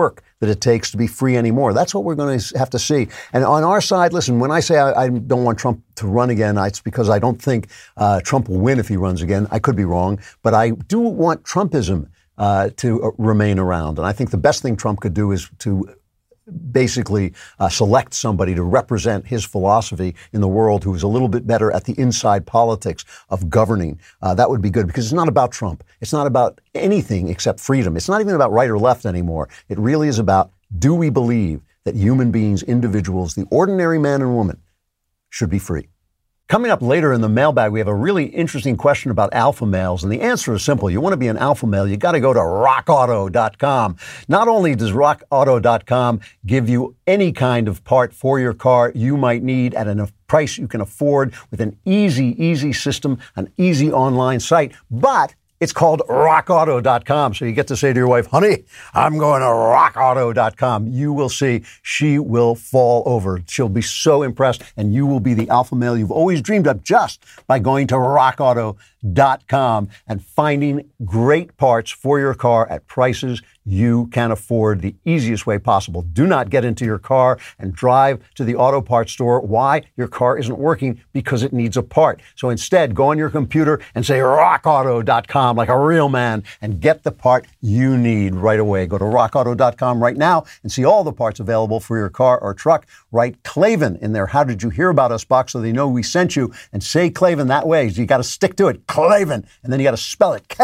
that it takes to be free anymore. That's what we're going to have to see. And on our side, listen, when I say I don't want Trump to run again, it's because I don't think Trump will win if he runs again. I could be wrong, but I do want Trumpism to remain around. And I think the best thing Trump could do is to basically select somebody to represent his philosophy in the world who is a little bit better at the inside politics of governing. That would be good, because it's not about Trump. It's not about anything except freedom. It's not even about right or left anymore. It really is about, do we believe that human beings, individuals, the ordinary man and woman, should be free? Coming up later in the mailbag, we have a really interesting question about alpha males, and the answer is simple. You want to be an alpha male, you got to go to rockauto.com. Not only does rockauto.com give you any kind of part for your car you might need at a price you can afford with an easy system, an easy online site, but it's called rockauto.com. So you get to say to your wife, honey, I'm going to rockauto.com. You will see she will fall over. She'll be so impressed, and you will be the alpha male you've always dreamed of just by going to rockauto.com and finding great parts for your car at prices you can afford the easiest way possible. Do not get into your car and drive to the auto parts store. Why? Your car isn't working because it needs a part. So instead, go on your computer and say rockauto.com like a real man and get the part you need right away. Go to rockauto.com right now and see all the parts available for your car or truck. Write Klavan in there. How did you hear about us box so they know we sent you, and say Klavan that way. You got to stick to it. Klavan. And then you got to spell it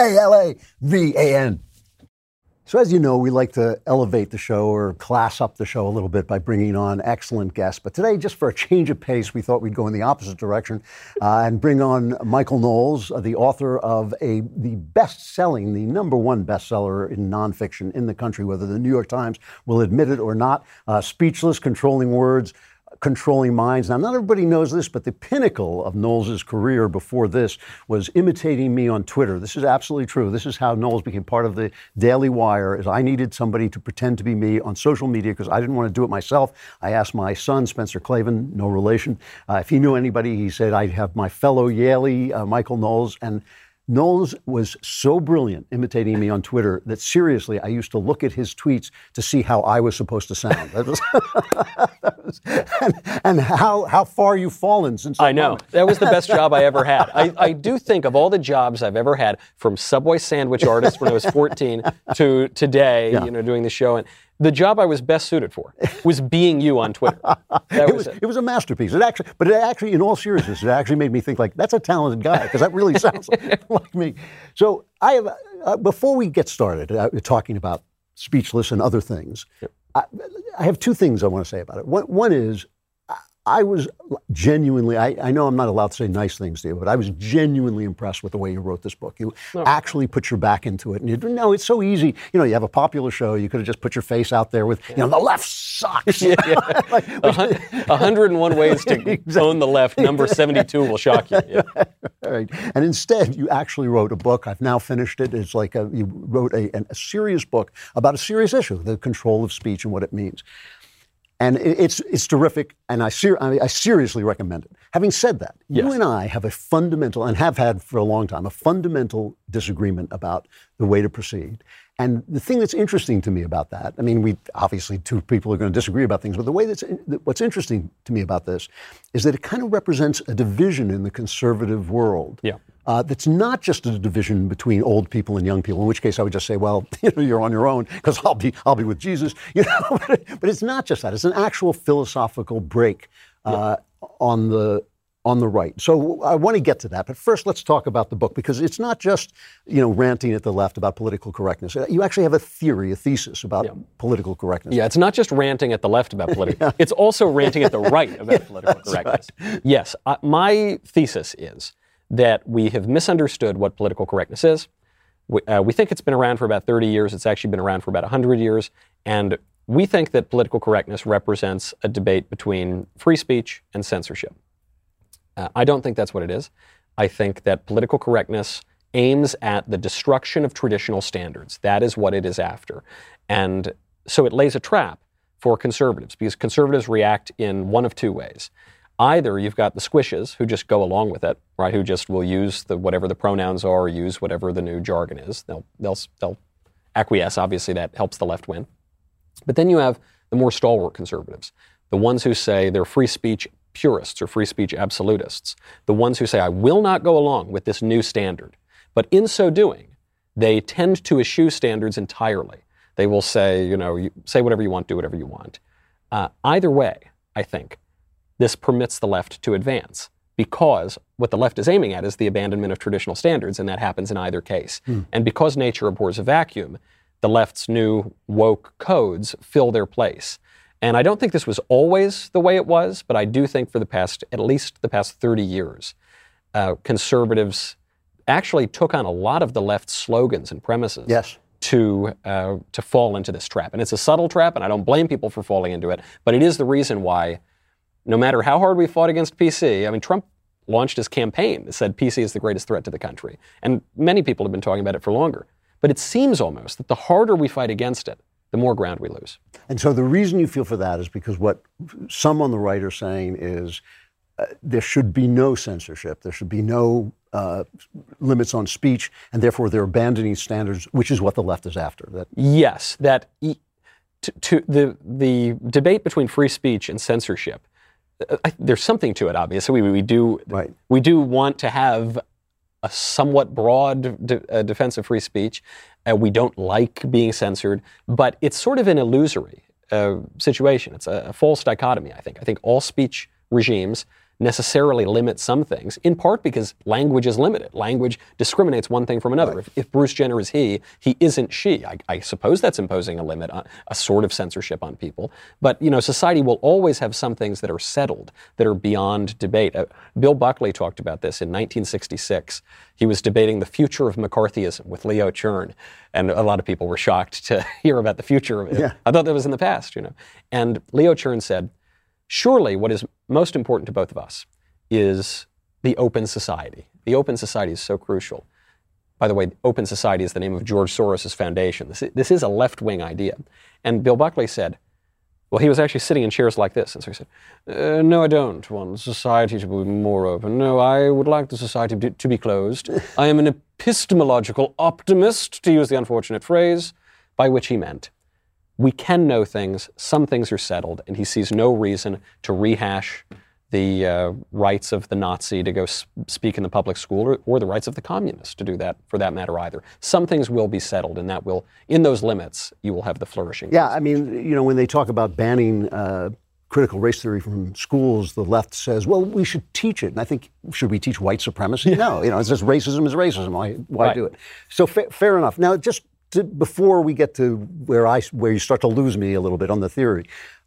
Klavan. So as you know, we like to elevate the show or class up the show a little bit by bringing on excellent guests. But today, just for a change of pace, we thought we'd go in the opposite direction and bring on Michael Knowles, the author of the best-selling, the number one bestseller in nonfiction in the country, whether the New York Times will admit it or not, Speechless, Controlling Words, Controlling Minds. Now, not everybody knows this, but the pinnacle of Knowles' career before this was imitating me on Twitter. This is absolutely true. This is how Knowles became part of the Daily Wire, is I needed somebody to pretend to be me on social media because I didn't want to do it myself. I asked my son, Spencer Klavan, no relation, if he knew anybody. He said I'd have my fellow Yaley, Michael Knowles, and Knowles was so brilliant imitating me on Twitter that seriously, I used to look at his tweets to see how I was supposed to sound. And how far you've fallen since I know. That was the best job I ever had. I do think of all the jobs I've ever had, from Subway sandwich artist when I was 14 to today, doing the show. And the job I was best suited for was being you on Twitter. It was a masterpiece. It actually, in all seriousness, it actually made me think, like, that's a talented guy, because that really sounds like me. So I have, before we get started talking about Speechless and other things, I have two things I want to say about it. One is, I was genuinely, I know I'm not allowed to say nice things to you, but I was genuinely impressed with the way you wrote this book. You actually put your back into it. And it's so easy. You have a popular show. You could have just put your face out there with, the left sucks. 101 ways to own the left. Number 72 will shock you. Yeah. Right. And instead, you actually wrote a book. I've now finished it. It's like you wrote a serious book about a serious issue, the control of speech and what it means. And it's terrific, and I seriously recommend it. Having said that, you and I have a fundamental, and have had for a long time, a fundamental disagreement about the way to proceed. And the thing that's interesting to me about that, I mean, obviously two people are going to disagree about things, but what's interesting to me about this is that it kind of represents a division in the conservative world. Yeah. That's not just a division between old people and young people, in which case I would just say, well, you're on your own because I'll be with Jesus. But it's not just that. It's an actual philosophical break on the right. So I want to get to that. But first, let's talk about the book, because it's not just, ranting at the left about political correctness. You actually have a thesis about political correctness. Yeah, it's not just ranting at the left about political. It's also ranting at the right about political correctness. Right. Yes. My thesis is that we have misunderstood what political correctness is. We think it's been around for about 30 years. It's actually been around for about 100 years. And we think that political correctness represents a debate between free speech and censorship. I don't think that's what it is. I think that political correctness aims at the destruction of traditional standards. That is what it is after. And so it lays a trap for conservatives, because conservatives react in one of two ways. Either you've got the squishes who just go along with it, right? Who just will use whatever the pronouns are, or use whatever the new jargon is. They'll acquiesce. Obviously, that helps the left win. But then you have the more stalwart conservatives, the ones who say they're free speech purists or free speech absolutists, the ones who say, I will not go along with this new standard. But in so doing, they tend to eschew standards entirely. They will say, you say whatever you want, do whatever you want. Either way, I think, this permits the left to advance, because what the left is aiming at is the abandonment of traditional standards, and that happens in either case. And because nature abhors a vacuum, the left's new woke codes fill their place. And I don't think this was always the way it was, but I do think for at least the past 30 years, conservatives actually took on a lot of the left's slogans and premises to fall into this trap. And it's a subtle trap, and I don't blame people for falling into it, but it is the reason why, no matter how hard we fought against PC, I mean, Trump launched his campaign that said PC is the greatest threat to the country. And many people have been talking about it for longer. But it seems almost that the harder we fight against it, the more ground we lose. And so the reason you feel for that is because what some on the right are saying is there should be no censorship, there should be no limits on speech, and therefore they're abandoning standards, which is what the left is after. Yes, the debate between free speech and censorship, there's something to it, obviously. We do want to have a somewhat broad defense of free speech. We don't like being censored, but it's sort of an illusory situation. It's a false dichotomy, I think. I think all speech regimes necessarily limit some things, in part because language is limited. Language discriminates one thing from another. Right. If Bruce Jenner is he isn't she. I suppose that's imposing a limit, a sort of censorship on people. But, society will always have some things that are settled, that are beyond debate. Bill Buckley talked about this in 1966. He was debating the future of McCarthyism with Leo Chern, and a lot of people were shocked to hear about the future of it. Yeah. I thought that was in the past, And Leo Chern said, surely what is most important to both of us is the open society. The open society is so crucial. By the way, open society is the name of George Soros' foundation. This is a left-wing idea. And Bill Buckley said, well, he was actually sitting in chairs like this. And so he said, no, I don't want society to be more open. No, I would like the society to be closed. I am an epistemological optimist, to use the unfortunate phrase, by which he meant, we can know things, some things are settled, and he sees no reason to rehash the rights of the Nazi to go speak in the public school or the rights of the communist to do that, for that matter, either. Some things will be settled, and that will, in those limits, you will have the flourishing. Yeah, I mean, when they talk about banning critical race theory from schools, the left says, well, we should teach it. And I think, should we teach white supremacy? No, it's just racism is racism. Why right. do it? So fair enough. Now, just before we get to where you start to lose me a little bit on the theory,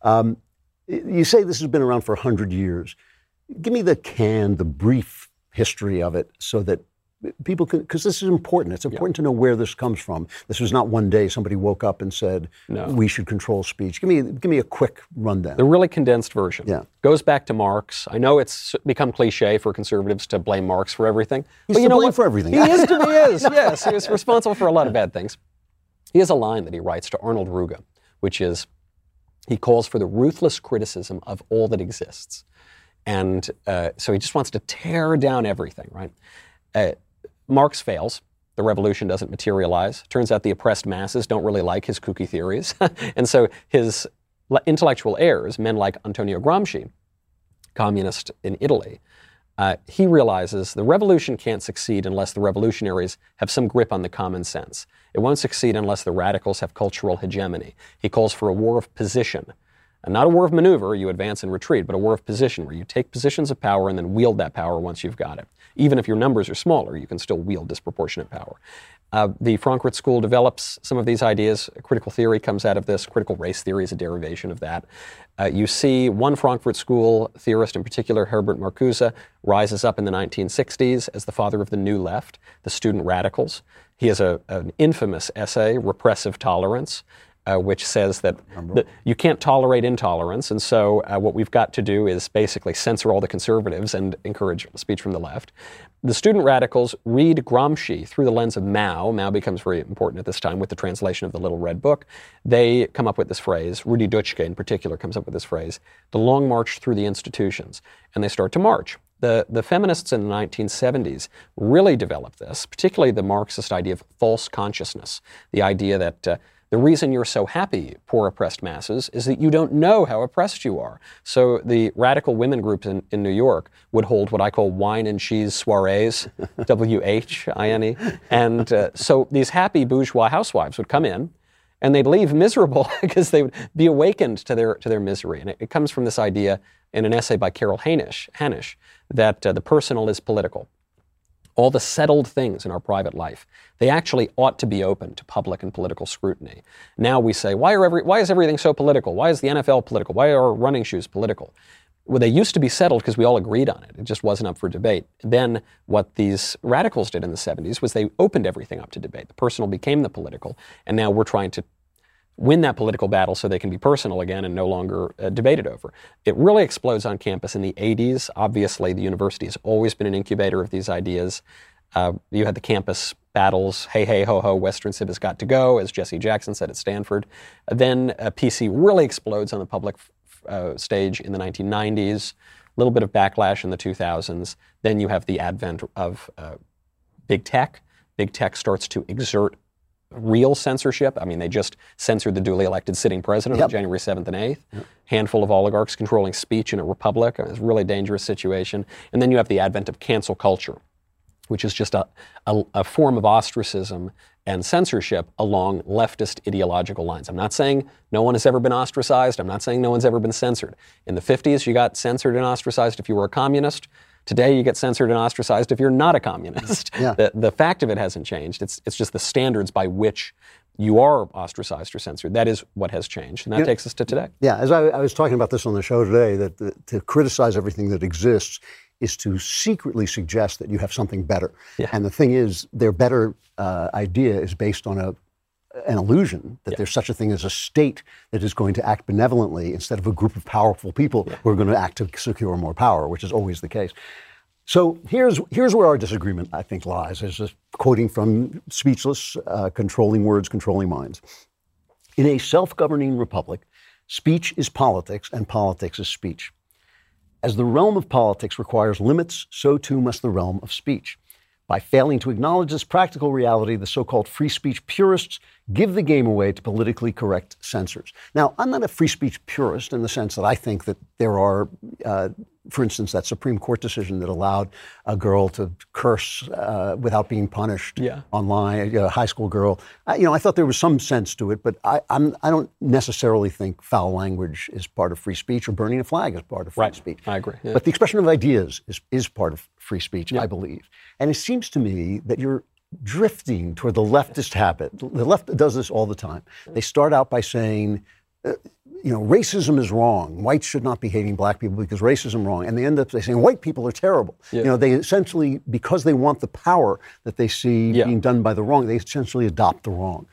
you say this has been around for 100 years. Give me the brief history of it so that people can, because this is important. It's important to know where this comes from. This was not one day somebody woke up and said, we should control speech. Give me a quick rundown. The really condensed version goes back to Marx. I know it's become cliche for conservatives to blame Marx for everything. He's to blame for everything. He is. Yes, he is responsible for a lot of bad things. He has a line that he writes to Arnold Ruge, which is, he calls for the ruthless criticism of all that exists. And so he just wants to tear down everything, right? Marx fails. The revolution doesn't materialize. Turns out the oppressed masses don't really like his kooky theories. And so his intellectual heirs, men like Antonio Gramsci, communist in Italy, he realizes the revolution can't succeed unless the revolutionaries have some grip on the common sense. It won't succeed unless the radicals have cultural hegemony. He calls for a war of position. And not a war of maneuver, you advance and retreat, but a war of position where you take positions of power and then wield that power once you've got it. Even if your numbers are smaller, you can still wield disproportionate power. The Frankfurt School develops some of these ideas. Critical theory comes out of this. Critical race theory is a derivation of that. You see one Frankfurt School theorist in particular, Herbert Marcuse, rises up in the 1960s as the father of the New Left, the student radicals. He has an infamous essay, Repressive Tolerance, which says that you can't tolerate intolerance, and so what we've got to do is basically censor all the conservatives and encourage speech from the left. The student radicals read Gramsci through the lens of Mao. Mao becomes very important at this time with the translation of the Little Red Book. They come up with this phrase, Rudi Dutschke in particular comes up with this phrase, the long march through the institutions, and they start to march. The feminists in the 1970s really developed this, particularly the Marxist idea of false consciousness, the idea that The reason you're so happy, poor oppressed masses, is that you don't know how oppressed you are. So the radical women groups in New York would hold what I call wine and cheese soirees, W-H-I-N-E. And so these happy bourgeois housewives would come in, and they'd leave miserable because they would be awakened to their misery. And it comes from this idea in an essay by Carol Hanisch that the personal is political. All the settled things in our private life, they actually ought to be open to public and political scrutiny. Now we say, why is everything so political? Why is the NFL political? Why are running shoes political? Well, they used to be settled because we all agreed on it. It just wasn't up for debate. Then what these radicals did in the 70s was they opened everything up to debate. The personal became the political, and now we're trying to win that political battle so they can be personal again and no longer debated over. It really explodes on campus in the 80s. Obviously, the university has always been an incubator of these ideas. You had the campus battles, hey, hey, ho, ho, Western Civ has got to go, as Jesse Jackson said at Stanford. Then PC really explodes on the public stage in the 1990s, a little bit of backlash in the 2000s. Then you have the advent of big tech. Big tech starts to exert real censorship. I mean, they just censored the duly elected sitting president on January 7th and 8th. Handful of oligarchs controlling speech in a republic. It's a really dangerous situation. And then you have the advent of cancel culture, which is just a form of ostracism and censorship along leftist ideological lines. I'm not saying no one has ever been ostracized. I'm not saying no one's ever been censored. In the 50s, you got censored and ostracized if you were a communist. Today, you get censored and ostracized if you're not a communist. The fact of it hasn't changed. It's just the standards by which you are ostracized or censored. That is what has changed, and that takes us to today. Yeah, as I was talking about this on the show today, that to criticize everything that exists is to secretly suggest that you have something better. Yeah. And the thing is, their better idea is based on an illusion that there's such a thing as a state that is going to act benevolently instead of a group of powerful people who are going to act to secure more power, which is always the case. So here's where our disagreement, I think, lies, is just quoting from Speechless, Controlling Words, Controlling Minds. In a self-governing republic, speech is politics and politics is speech. As the realm of politics requires limits, so too must the realm of speech. By failing to acknowledge this practical reality, the so-called free speech purists give the game away to politically correct censors. Now, I'm not a free speech purist in the sense that I think that there are, for instance, that Supreme Court decision that allowed a girl to curse without being punished online, a high school girl. I thought there was some sense to it, but I don't necessarily think foul language is part of free speech or burning a flag is part of free speech. I agree. Yeah. But the expression of ideas is part of free speech, I believe. And it seems to me that you're drifting toward the leftist habit. The left does this all the time. They start out by saying, racism is wrong. Whites should not be hating black people because racism is wrong. And they end up saying white people are terrible. Yeah. They essentially, because they want the power that they see being done by the wrong, they essentially adopt the wrong.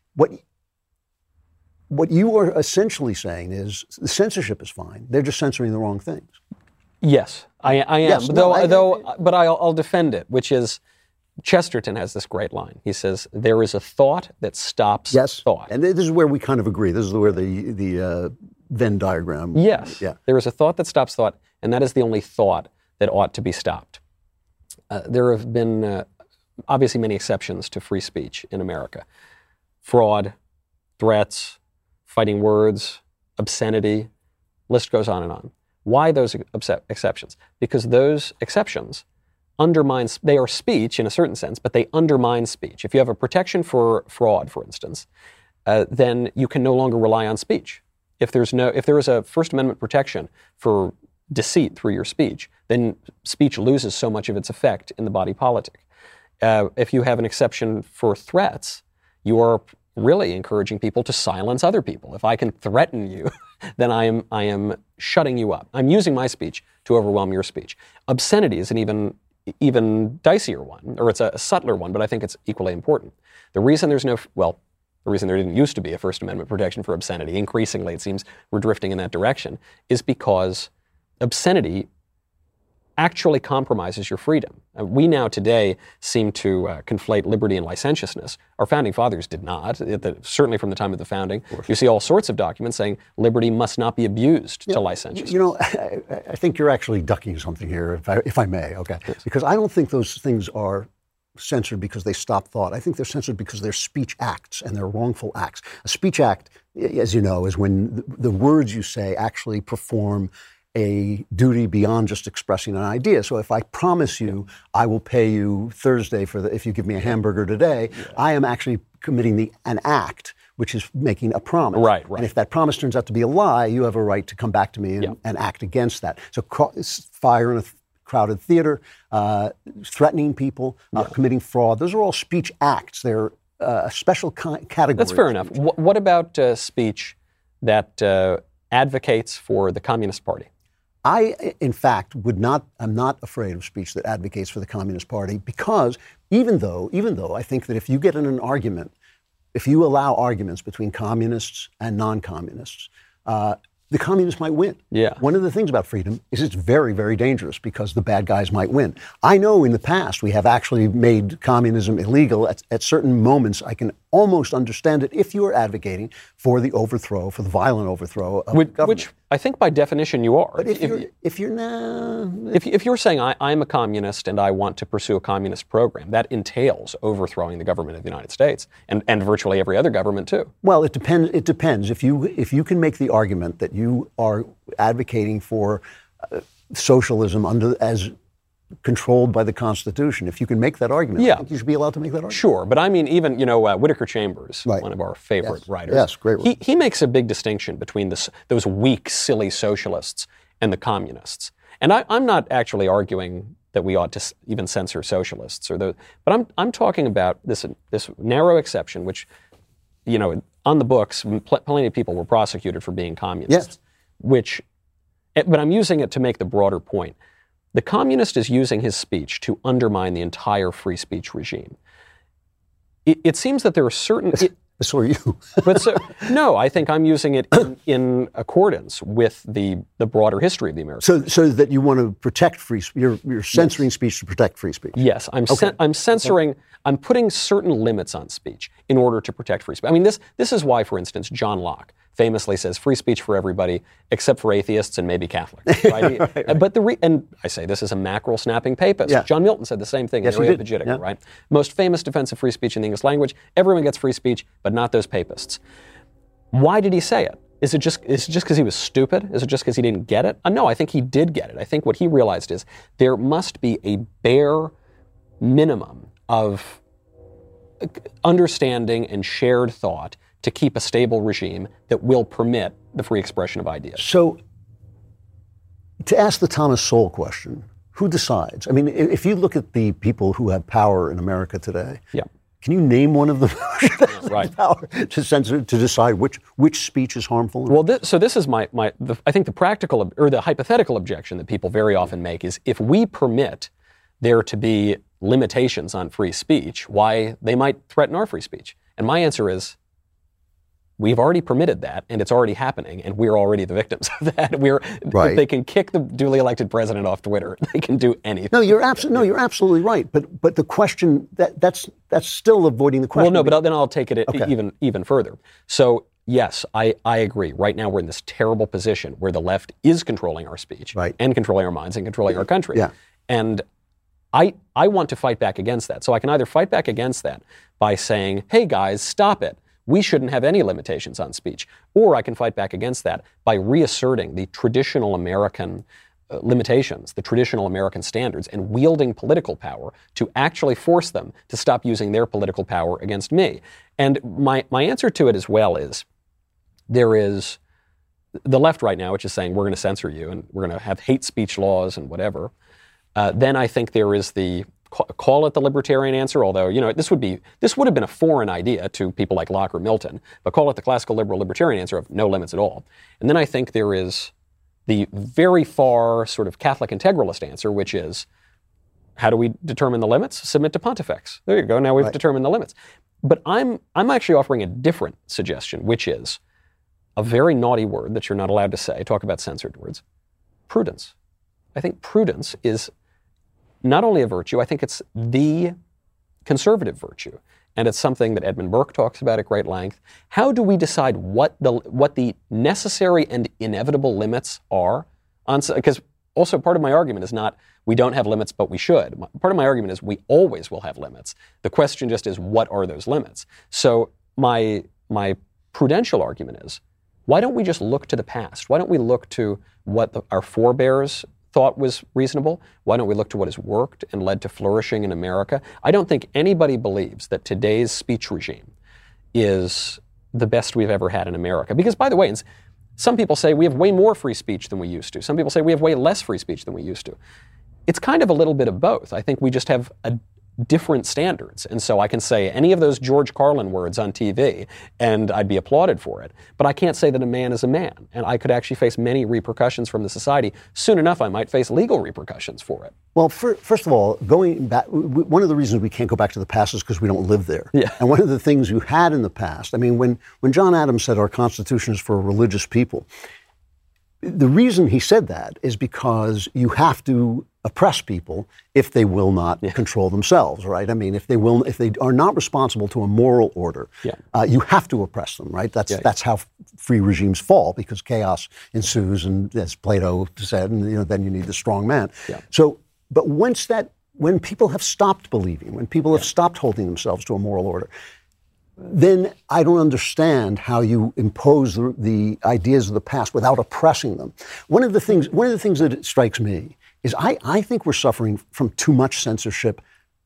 What you are essentially saying is the censorship is fine. They're just censoring the wrong things. Yes, I am. Yes, but I'll defend it, which is Chesterton has this great line. He says, there is a thought that stops thought. And this is where we kind of agree. This is where the Venn diagram. Yes. Yeah. There is a thought that stops thought, and that is the only thought that ought to be stopped. There have been obviously many exceptions to free speech in America. Fraud, threats, fighting words, obscenity, list goes on and on. Why those exceptions? Because those exceptions they are speech in a certain sense, but they undermine speech. If you have a protection for fraud, for instance, then you can no longer rely on speech. If there is a First Amendment protection for deceit through your speech, then speech loses so much of its effect in the body politic. If you have an exception for threats, you are really encouraging people to silence other people. If I can threaten you, then I am shutting you up. I'm using my speech to overwhelm your speech. Obscenity is an even dicier one, or it's a subtler one, but I think it's equally important. The reason there didn't used to be a First Amendment protection for obscenity, increasingly it seems we're drifting in that direction, is because obscenity actually compromises your freedom. We now today seem to conflate liberty and licentiousness. Our founding fathers did not. Certainly from the time of the founding, you see all sorts of documents saying liberty must not be abused to licentiousness. I think you're actually ducking something here, if I may, okay? Yes. Because I don't think those things are censored because they stop thought. I think they're censored because they're speech acts and they're wrongful acts. A speech act, as you know, is when the words you say actually perform a duty beyond just expressing an idea. So if I promise you I will pay you Thursday if you give me a hamburger today, I am actually committing an act, which is making a promise. Right. And if that promise turns out to be a lie, you have a right to come back to me and act against that. So fire in a crowded theater, threatening people, committing fraud, those are all speech acts. They're a special category. That's fair enough. What about speech that advocates for the Communist Party? I, in fact, I'm not afraid of speech that advocates for the Communist Party, because even though I think that if you get in an argument, if you allow arguments between communists and non-communists, the communists might win. Yeah. One of the things about freedom is it's very, very dangerous because the bad guys might win. I know in the past we have actually made communism illegal. At certain moments, I can almost understand it if you are advocating for the violent overthrow of the government. Which I think by definition you are. But if you're saying I'm a communist and I want to pursue a communist program, that entails overthrowing the government of the United States and virtually every other government too. Well, it depends. If you can make the argument that you are advocating for socialism as controlled by the Constitution, if you can make that argument, I think you should be allowed to make that argument. Sure, but I mean, even Whittaker Chambers, one of our favorite writers. Yes, great writer. He makes a big distinction between those weak, silly socialists and the communists. And I'm not actually arguing that we ought to even censor socialists but I'm talking about this narrow exception, which, on the books, plenty of people were prosecuted for being communists. Yes. But I'm using it to make the broader point. The communist is using his speech to undermine the entire free speech regime. It seems that there are certain... So are you. No, I think I'm using it in accordance with the broader history of the American. So that you want to protect free speech. You're censoring speech to protect free speech. Yes, I'm censoring. I'm putting certain limits on speech in order to protect free speech. I mean, this is why, for instance, John Locke famously says free speech for everybody except for atheists and maybe Catholics. Right? Right. But and I say this is a mackerel snapping papist. Yeah. John Milton said the same thing in Areopagitica, right? Most famous defense of free speech in the English language. Everyone gets free speech, but not those papists. Why did he say it? Is it just because he was stupid? Is it just because he didn't get it? No, I think he did get it. I think what he realized is there must be a bare minimum of understanding and shared thought to keep a stable regime that will permit the free expression of ideas. So, to ask the Thomas Sowell question, who decides? I mean, if you look at the people who have power in America today, can you name one of them who has power to censor, to decide which speech is harmful? Well, this is I think the practical or the hypothetical objection that people very often make is if we permit there to be limitations on free speech, why they might threaten our free speech. And my answer is, we've already permitted that, and it's already happening, and we're already the victims of that. They can kick the duly elected president off Twitter. They can do anything. No, you're absolutely right. But the question that's still avoiding the question. Well, no, but then I'll take it even further. So yes, I agree. Right now we're in this terrible position where the left is controlling our speech, and controlling our minds, and controlling our country. Yeah. And I want to fight back against that. So I can either fight back against that by saying, "Hey guys, stop it. We shouldn't have any limitations on speech." Or I can fight back against that by reasserting the traditional American limitations, the traditional American standards, and wielding political power to actually force them to stop using their political power against me. And my answer to it as well is, there is the left right now, which is saying we're going to censor you and we're going to have hate speech laws and whatever. Then I think there is the call it the libertarian answer, although, this would have been a foreign idea to people like Locke or Milton, but call it the classical liberal libertarian answer of no limits at all. And then I think there is the very far sort of Catholic integralist answer, which is, how do we determine the limits? Submit to pontifex. There you go. Now we've determined the limits. But I'm actually offering a different suggestion, which is a very naughty word that you're not allowed to say. Talk about censored words. Prudence. I think prudence is not only a virtue, I think it's the conservative virtue. And it's something that Edmund Burke talks about at great length. How do we decide what the necessary and inevitable limits are? Because also part of my argument is not we don't have limits, but we should. Part of my argument is we always will have limits. The question just is, what are those limits? So my prudential argument is, why don't we just look to the past? Why don't we look to what our forebears thought was reasonable? Why don't we look to what has worked and led to flourishing in America? I don't think anybody believes that today's speech regime is the best we've ever had in America. Because, by the way, some people say we have way more free speech than we used to. Some people say we have way less free speech than we used to. It's kind of a little bit of both. I think we just have different standards. And so I can say any of those George Carlin words on TV, and I'd be applauded for it. But I can't say that a man is a man. And I could actually face many repercussions from the society. Soon enough, I might face legal repercussions for it. Well, first of all, going back, one of the reasons we can't go back to the past is because we don't live there. Yeah. And one of the things you had in the past, I mean, when John Adams said our Constitution is for religious people, the reason he said that is because you have to oppress people if they will not control themselves, right? I mean, if they are not responsible to a moral order, you have to oppress them, right? That's how free regimes fall, because chaos ensues, and as Plato said, and then you need the strong man. Yeah. So, but when people have stopped believing, when people have stopped holding themselves to a moral order, then I don't understand how you impose the ideas of the past without oppressing them. One of the things that strikes me is I think we're suffering from too much censorship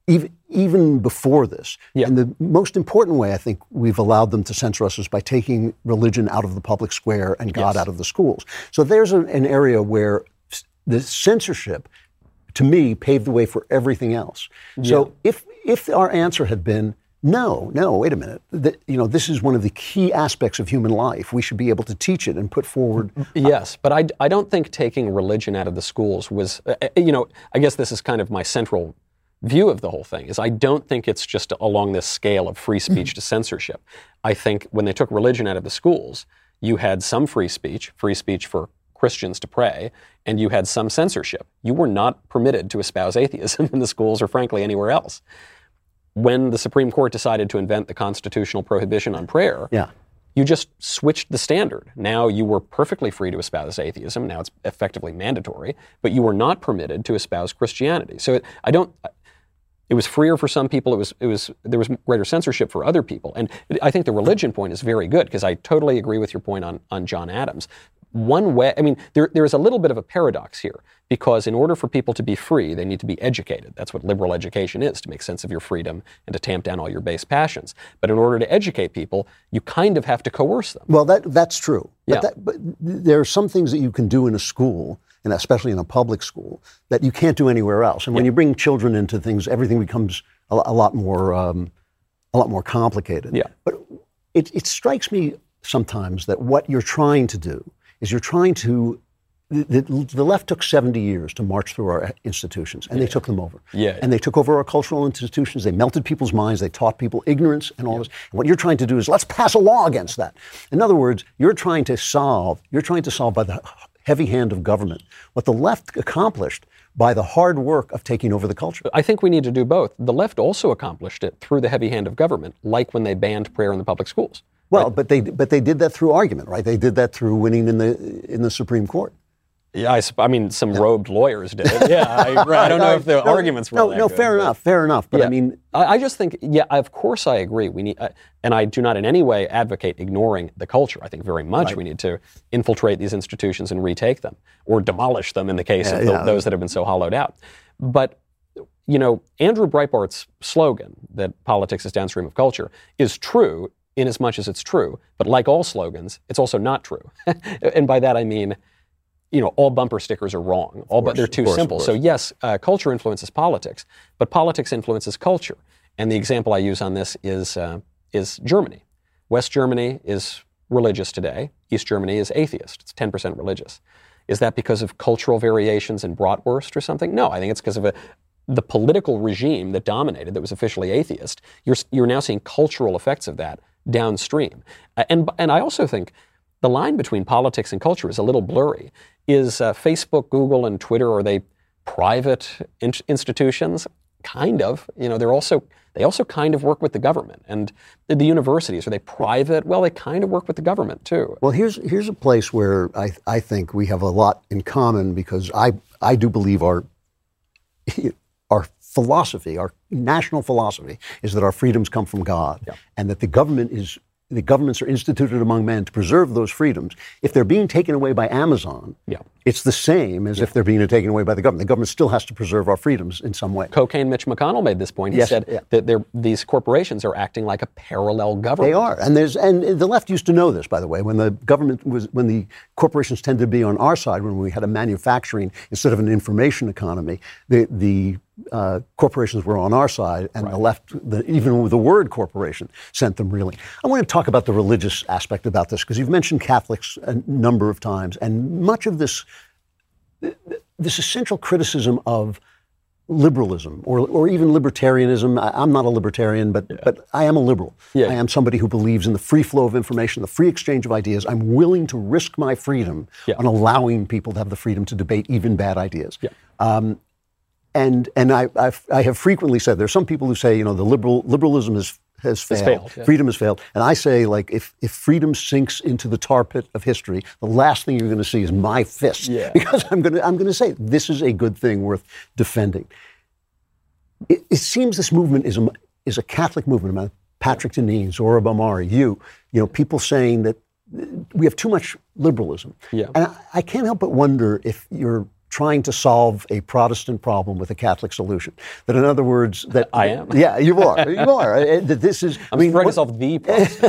even before this. Yeah. And the most important way I think we've allowed them to censor us is by taking religion out of the public square and God out of the schools. So there's an area where the censorship, to me, paved the way for everything else. Yeah. So if our answer had been, no, wait a minute. This is one of the key aspects of human life. We should be able to teach it and put forward. Yes, but I don't think taking religion out of the schools was, I guess this is kind of my central view of the whole thing, is I don't think it's just along this scale of free speech to censorship. I think when they took religion out of the schools, you had some free speech for Christians to pray, and you had some censorship. You were not permitted to espouse atheism in the schools or frankly anywhere else. When the Supreme Court decided to invent the constitutional prohibition on prayer, you just switched the standard. Now you were perfectly free to espouse atheism. Now it's effectively mandatory, but you were not permitted to espouse Christianity. So it was freer for some people. There was greater censorship for other people. And I think the religion point is very good, because I totally agree with your point on John Adams. One way, I mean, there is a little bit of a paradox here, because in order for people to be free, they need to be educated. That's what liberal education is, to make sense of your freedom and to tamp down all your base passions. But in order to educate people, you kind of have to coerce them. Well, that's true. Yeah. But there are some things that you can do in a school, and especially in a public school, that you can't do anywhere else. And when you bring children into things, everything becomes a lot more complicated. Yeah. But it strikes me sometimes that what you're trying to do is the left took 70 years to march through our institutions, and they took them over. Yeah. And they took over our cultural institutions. They melted people's minds. They taught people ignorance and all this. And what you're trying to do is let's pass a law against that. In other words, you're trying to solve by the heavy hand of government what the left accomplished by the hard work of taking over the culture. I think we need to do both. The left also accomplished it through the heavy hand of government, like when they banned prayer in the public schools. Well, right? but they did that through argument, right? They did that through winning in the Supreme Court. Yeah, I mean, some robed lawyers did it. Yeah, I don't know if the arguments were that good, fair enough. But yeah, I mean, I just think, of course I agree. We need, and I do not in any way advocate ignoring the culture. I think very much we need to infiltrate these institutions and retake them, or demolish them in the case of those that have been so hollowed out. But Andrew Breitbart's slogan that politics is downstream of culture is true in as much as it's true. But like all slogans, it's also not true. And by that I mean, all bumper stickers are wrong. They're too simple. So yes, culture influences politics, but politics influences culture. And the example I use on this is Germany. West Germany is religious today. East Germany is atheist. It's 10% religious. Is that because of cultural variations in bratwurst or something? No, I think it's because of the political regime that dominated, that was officially atheist. You're now seeing cultural effects of that downstream. And I also think the line between politics and culture is a little blurry. Is Facebook, Google, and Twitter, are they private institutions? Kind of. They also kind of work with the government. And the universities, are they private? Well, they kind of work with the government too. Well, here's a place where I think we have a lot in common, because I I do believe our philosophy, our national philosophy, is that our freedoms come from God, and that the governments are instituted among men to preserve those freedoms. If they're being taken away by Amazon, it's the same as if they're being taken away by the government. The government still has to preserve our freedoms in some way. Cocaine Mitch McConnell made this point. He said that these corporations are acting like a parallel government. They are, and the left used to know this, by the way, when the corporations tended to be on our side, when we had a manufacturing instead of an information economy, the corporations were on our side, and the left, even with the word corporation, sent them reeling. I want to talk about the religious aspect about this, because you've mentioned Catholics a number of times, and much of this essential criticism of liberalism or even libertarianism. I'm not a libertarian, but I am a liberal. I am somebody who believes in the free flow of information, the free exchange of ideas. I'm willing to risk my freedom on allowing people to have the freedom to debate even bad ideas. And I have frequently said, there's some people who say, the liberalism has failed. Freedom has failed. And I say, like, if freedom sinks into the tar pit of history, the last thing you're going to see is my fist. Because I'm going to say, this is a good thing worth defending. It seems this movement is a Catholic movement. Patrick Deneen, Zora Bomari, you people saying that we have too much liberalism. And I can't help but wonder if you're trying to solve a Protestant problem with a Catholic solution. That, in other words, that I am. Yeah, you are. You are. That this is. I'm trying to solve the Protestant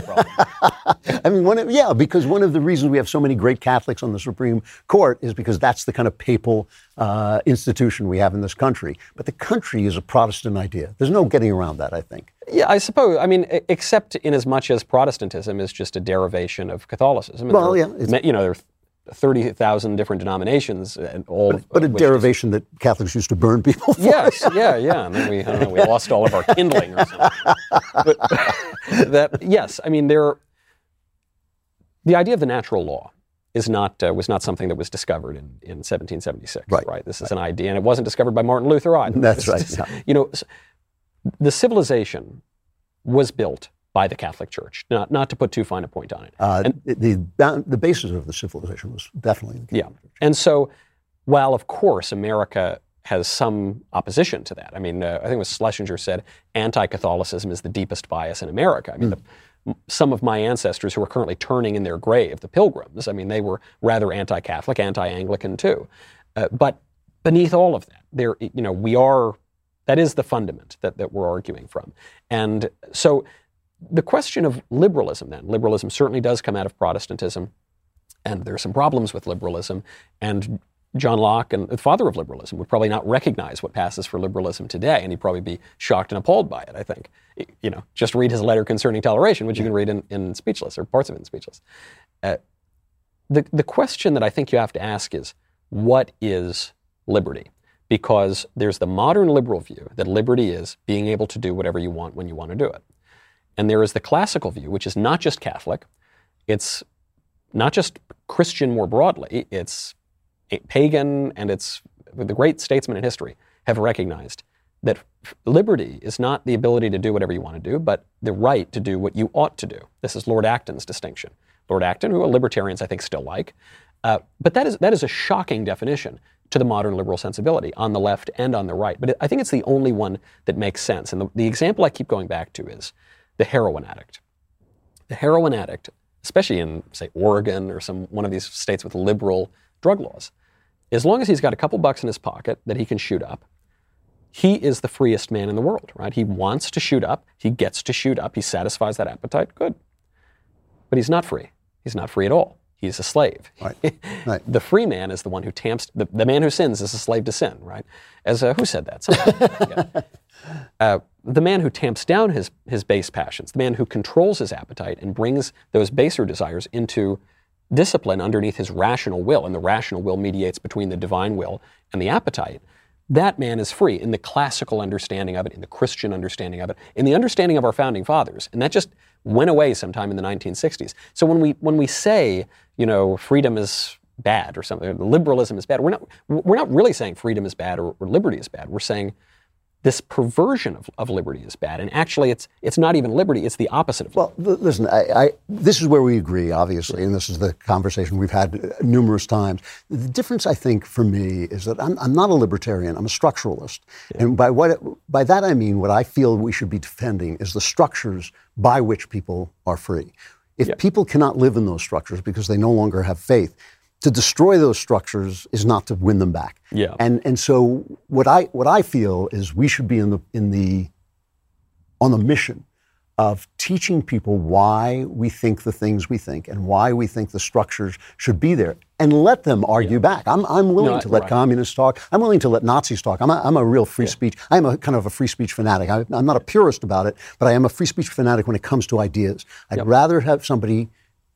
problem. Because one of the reasons we have so many great Catholics on the Supreme Court is because that's the kind of papal institution we have in this country. But the country is a Protestant idea. There's no getting around that, I think. Yeah, I suppose. I mean, except in as much as Protestantism is just a derivation of Catholicism. Well, there are 30,000 different denominations, and all. But a derivation that Catholics used to burn people for. Yes, and then we lost all of our kindling or something. But yes, I mean, the idea of the natural law was not something that was discovered in 1776. Right. This is an idea, and it wasn't discovered by Martin Luther either. That's right. The civilization was built by the Catholic Church, not to put too fine a point on it. The basis of the civilization was definitely the Catholic Church. And so, while of course America has some opposition to that, I mean, I think it was Schlesinger said, anti-Catholicism is the deepest bias in America. I mean, some of my ancestors who are currently turning in their grave, the Pilgrims, I mean, they were rather anti-Catholic, anti-Anglican too. But beneath all of that, that is the fundament that we're arguing from. And so, the question of liberalism certainly does come out of Protestantism, and there's some problems with liberalism, and John Locke, and the father of liberalism, would probably not recognize what passes for liberalism today, and he'd probably be shocked and appalled by it, I think. Just read his letter concerning toleration, which you can read in Speechless, or parts of it in Speechless. The question that I think you have to ask is, what is liberty? Because there's the modern liberal view that liberty is being able to do whatever you want when you want to do it. And there is the classical view, which is not just Catholic, it's not just Christian more broadly, it's pagan, and it's the great statesmen in history have recognized that liberty is not the ability to do whatever you want to do, but the right to do what you ought to do. This is Lord Acton's distinction. Lord Acton, who libertarians I think still like, but that is a shocking definition to the modern liberal sensibility on the left and on the right. But I think it's the only one that makes sense. And the example I keep going back to is the heroin addict. The heroin addict, especially in, say, Oregon or one of these states with liberal drug laws, as long as he's got a couple bucks in his pocket that he can shoot up, he is the freest man in the world, right? He wants to shoot up. He gets to shoot up. He satisfies that appetite. Good. But he's not free. He's not free at all. He's a slave. Right. The free man is the one who tamps, the man who sins is a slave to sin, right? Who said that? The man who tamps down his base passions, the man who controls his appetite and brings those baser desires into discipline underneath his rational will, and the rational will mediates between the divine will and the appetite, that man is free in the classical understanding of it, in the Christian understanding of it, in the understanding of our founding fathers. And that just went away sometime in the 1960s. So when we say, freedom is bad or something, liberalism is bad, we're not really saying freedom is bad or liberty is bad. We're saying this perversion of liberty is bad. And actually, it's not even liberty, it's the opposite of liberty. Well, listen, this is where we agree, obviously, and this is the conversation we've had numerous times. The difference, I think, for me is that I'm not a libertarian, I'm a structuralist. Yeah. And by that I mean what I feel we should be defending is the structures by which people are free. If people cannot live in those structures because they no longer have faith, to destroy those structures is not to win them back. Yeah. And so what I feel is we should be on the mission of teaching people why we think the things we think and why we think the structures should be there, and let them argue back. I'm willing to let communists talk. I'm willing to let Nazis talk. I'm a real free speech. I'm a kind of a free speech fanatic. I'm not a purist about it, but I am a free speech fanatic when it comes to ideas. I'd rather have somebody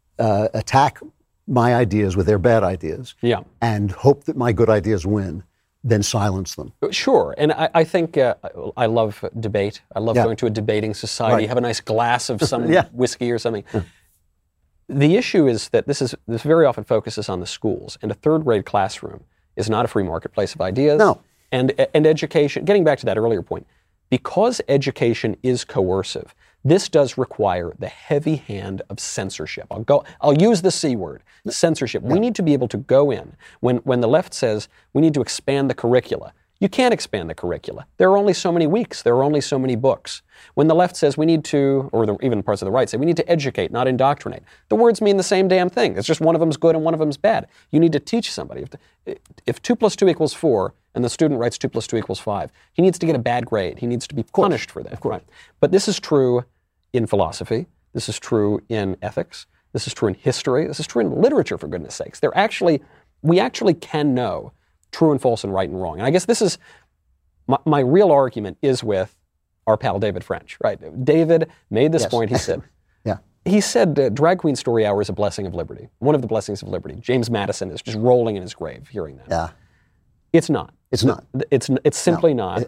attack my ideas with their bad ideas and hope that my good ideas win than silence them. Sure. And I think I love debate. I love going to a debating society, have a nice glass of some whiskey or something. The issue is that this very often focuses on the schools, and a third grade classroom is not a free marketplace of ideas. No. And education, getting back to that earlier point, because education is coercive, this does require the heavy hand of censorship. I'll use the C word, censorship. We need to be able to go in when the left says we need to expand the curricula. You can't expand the curricula. There are only so many weeks. There are only so many books. When the left says we need to, or even parts of the right say we need to educate, not indoctrinate, the words mean the same damn thing. It's just one of them's good and one of them's bad. You need to teach somebody. If 2 + 2 = 4, and the student writes 2 + 2 = 5, he needs to get a bad grade. He needs to be punished for that. Of course. Right? But this is true in philosophy. This is true in ethics. This is true in history. This is true in literature, for goodness sakes. We actually can know true and false and right and wrong. And I guess this is my real argument is with our pal David French, right? David made this point. He said, he said Drag Queen Story Hour is a blessing of liberty. One of the blessings of liberty. James Madison is just rolling in his grave hearing that. Yeah. It's not. It's not. It's simply not.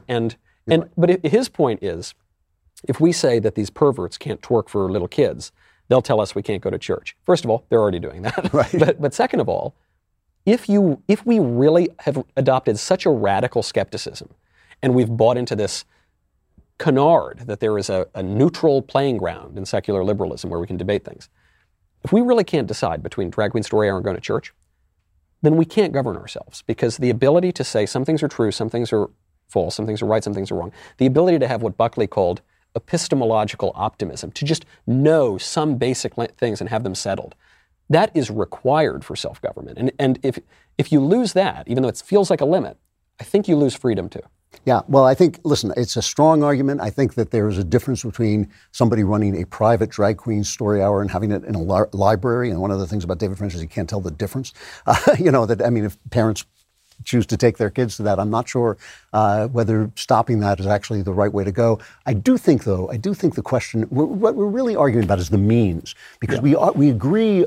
But his point is, if we say that these perverts can't twerk for little kids, they'll tell us we can't go to church. First of all, they're already doing that. Right. But second of all, if we really have adopted such a radical skepticism, and we've bought into this canard that there is a neutral playing ground in secular liberalism where we can debate things, if we really can't decide between Drag Queen Story Hour and going to church, then we can't govern ourselves, because the ability to say some things are true, some things are false, some things are right, some things are wrong, the ability to have what Buckley called epistemological optimism, to just know some basic things and have them settled, that is required for self-government. And if you lose that, even though it feels like a limit, I think you lose freedom too. Yeah, well, I think, listen, it's a strong argument. I think that there is a difference between somebody running a private Drag Queen Story Hour and having it in a library. And one of the things about David French is he can't tell the difference. If parents choose to take their kids to that, I'm not sure whether stopping that is actually the right way to go. I do think the question, what we're really arguing about is the means, because we agree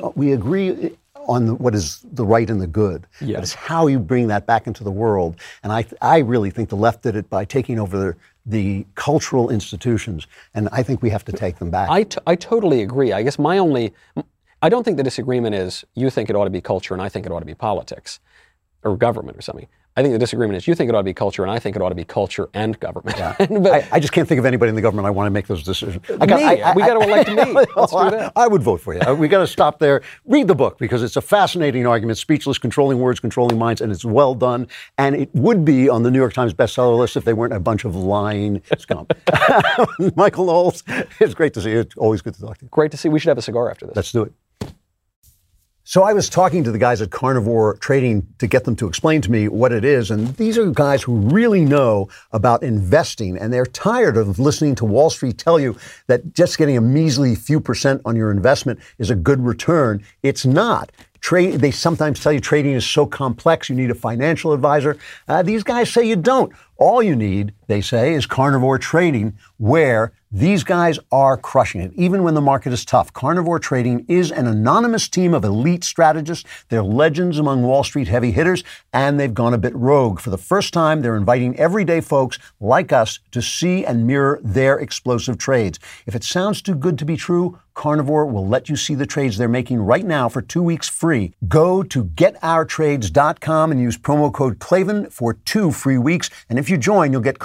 on what is the right and the good. But it's how you bring that back into the world. And I really think the left did it by taking over the cultural institutions, and I think we have to take them back. I totally agree. I guess I don't think the disagreement is you think it ought to be culture and I think it ought to be politics or government or something. I think the disagreement is you think it ought to be culture and I think it ought to be culture and government. Yeah. But I just can't think of anybody in the government I want to make those decisions. We got to elect me. Let's do that. I would vote for you. We got to stop there. Read the book, because it's a fascinating argument. Speechless, Controlling Words, Controlling Minds, and it's well done. And it would be on the New York Times bestseller list if they weren't a bunch of lying scum. Michael Knowles, it's great to see you. It's always good to talk to you. Great to see you. We should have a cigar after this. Let's do it. So I was talking to the guys at Carnivore Trading to get them to explain to me what it is. And these are guys who really know about investing. And they're tired of listening to Wall Street tell you that just getting a measly few % on your investment is a good return. It's not. They sometimes tell you trading is so complex you need a financial advisor. These guys say you don't. All you need, they say, is Carnivore Trading, where these guys are crushing it. Even when the market is tough, Carnivore Trading is an anonymous team of elite strategists. They're legends among Wall Street heavy hitters, and they've gone a bit rogue. For the first time, they're inviting everyday folks like us to see and mirror their explosive trades. If it sounds too good to be true, Carnivore will let you see the trades they're making right now for 2 weeks free. Go to getourtrades.com and use promo code Klavan for 2 free weeks. And if you join, you'll get Carnivore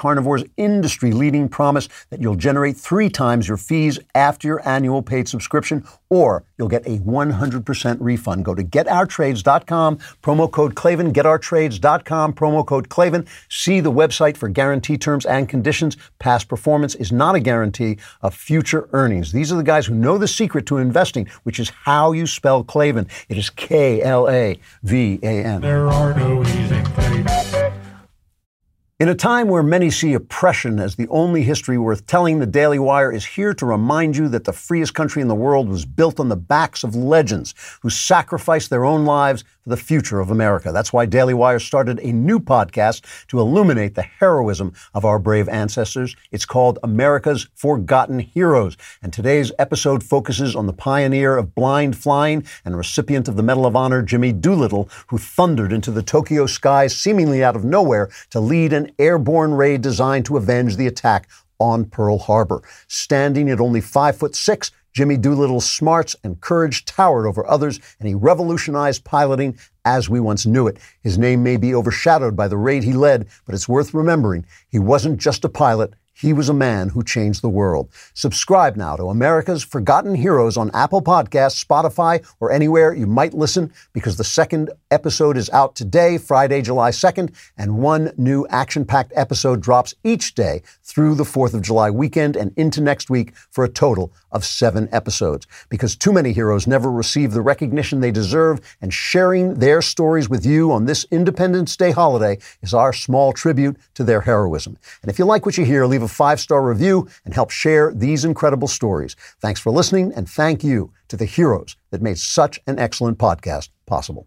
Carnivore's industry-leading promise that you'll generate 3 times your fees after your annual paid subscription, or you'll get a 100% refund. Go to GetOurTrades.com, promo code Klavan, GetOurTrades.com, promo code Klavan. See the website for guarantee terms and conditions. Past performance is not a guarantee of future earnings. These are the guys who know the secret to investing, which is how you spell Klavan. It is Klavan. There are no easy things. In a time where many see oppression as the only history worth telling, the Daily Wire is here to remind you that the freest country in the world was built on the backs of legends who sacrificed their own lives for the future of America. That's why Daily Wire started a new podcast to illuminate the heroism of our brave ancestors. It's called America's Forgotten Heroes. And today's episode focuses on the pioneer of blind flying and recipient of the Medal of Honor, Jimmy Doolittle, who thundered into the Tokyo skies seemingly out of nowhere to lead an airborne raid designed to avenge the attack on Pearl Harbor. Standing at only 5'6", Jimmy Doolittle's smarts and courage towered over others, and he revolutionized piloting as we once knew it. His name may be overshadowed by the raid he led, but it's worth remembering he wasn't just a pilot. He was a man who changed the world. Subscribe now to America's Forgotten Heroes on Apple Podcasts, Spotify, or anywhere you might listen, because the second episode is out today, Friday, July 2nd, and one new action-packed episode drops each day through the 4th of July weekend and into next week for a total of 7 episodes. Because too many heroes never receive the recognition they deserve, and sharing their stories with you on this Independence Day holiday is our small tribute to their heroism. And if you like what you hear, leave a 5-star review and help share these incredible stories. Thanks for listening, and thank you to the heroes that made such an excellent podcast possible.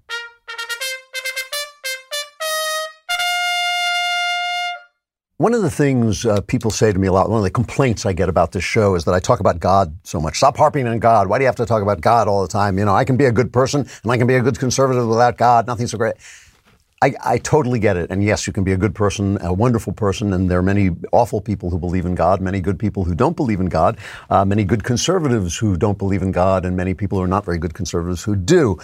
One of the things people say to me a lot, one of the complaints I get about this show is that I talk about God so much. Stop harping on God. Why do you have to talk about God all the time? You know, I can be a good person and I can be a good conservative without God. Nothing's so great. I totally get it. And yes, you can be a good person, a wonderful person, and there are many awful people who believe in God, many good people who don't believe in God, many good conservatives who don't believe in God, and many people who are not very good conservatives who do.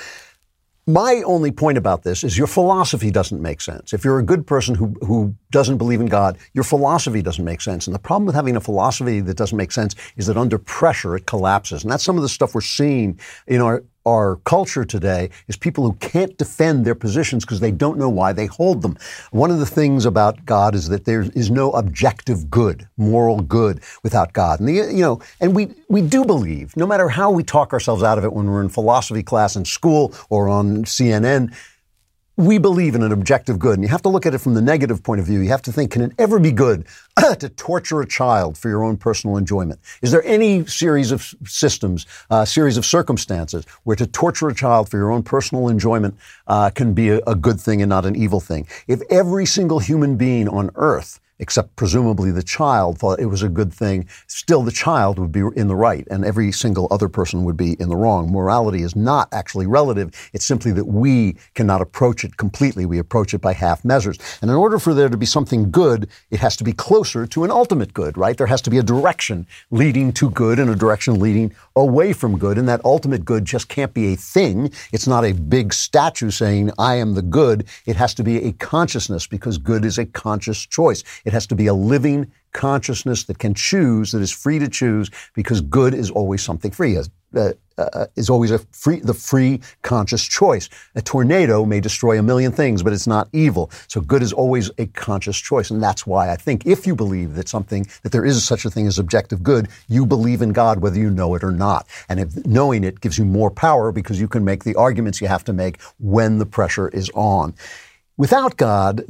My only point about this is your philosophy doesn't make sense. If you're a good person who doesn't believe in God, your philosophy doesn't make sense. And the problem with having a philosophy that doesn't make sense is that under pressure, it collapses. And that's some of the stuff we're seeing in our culture today, is people who can't defend their positions because they don't know why they hold them. One of the things about God is that there is no objective good, moral good without God. And and we do believe, no matter how we talk ourselves out of it when we're in philosophy class in school or on CNN, we believe in an objective good. And you have to look at it from the negative point of view. You have to think, can it ever be good to torture a child for your own personal enjoyment? Is there any series of systems, series of circumstances where to torture a child for your own personal enjoyment can be a good thing and not an evil thing? If every single human being on earth, except presumably the child, thought it was a good thing, still the child would be in the right and every single other person would be in the wrong. Morality is not actually relative. It's simply that we cannot approach it completely. We approach it by half measures. And in order for there to be something good, it has to be closer to an ultimate good, right? There has to be a direction leading to good and a direction leading away from good. And that ultimate good just can't be a thing. It's not a big statue saying, I am the good. It has to be a consciousness, because good is a conscious choice. It has to be a living consciousness that can choose, that is free to choose, because good is always something free, is always the free conscious choice. A tornado may destroy a million things, but it's not evil. So good is always a conscious choice. And that's why I think if you believe that there is such a thing as objective good, you believe in God whether you know it or not. And if knowing it gives you more power, because you can make the arguments you have to make when the pressure is on. Without God,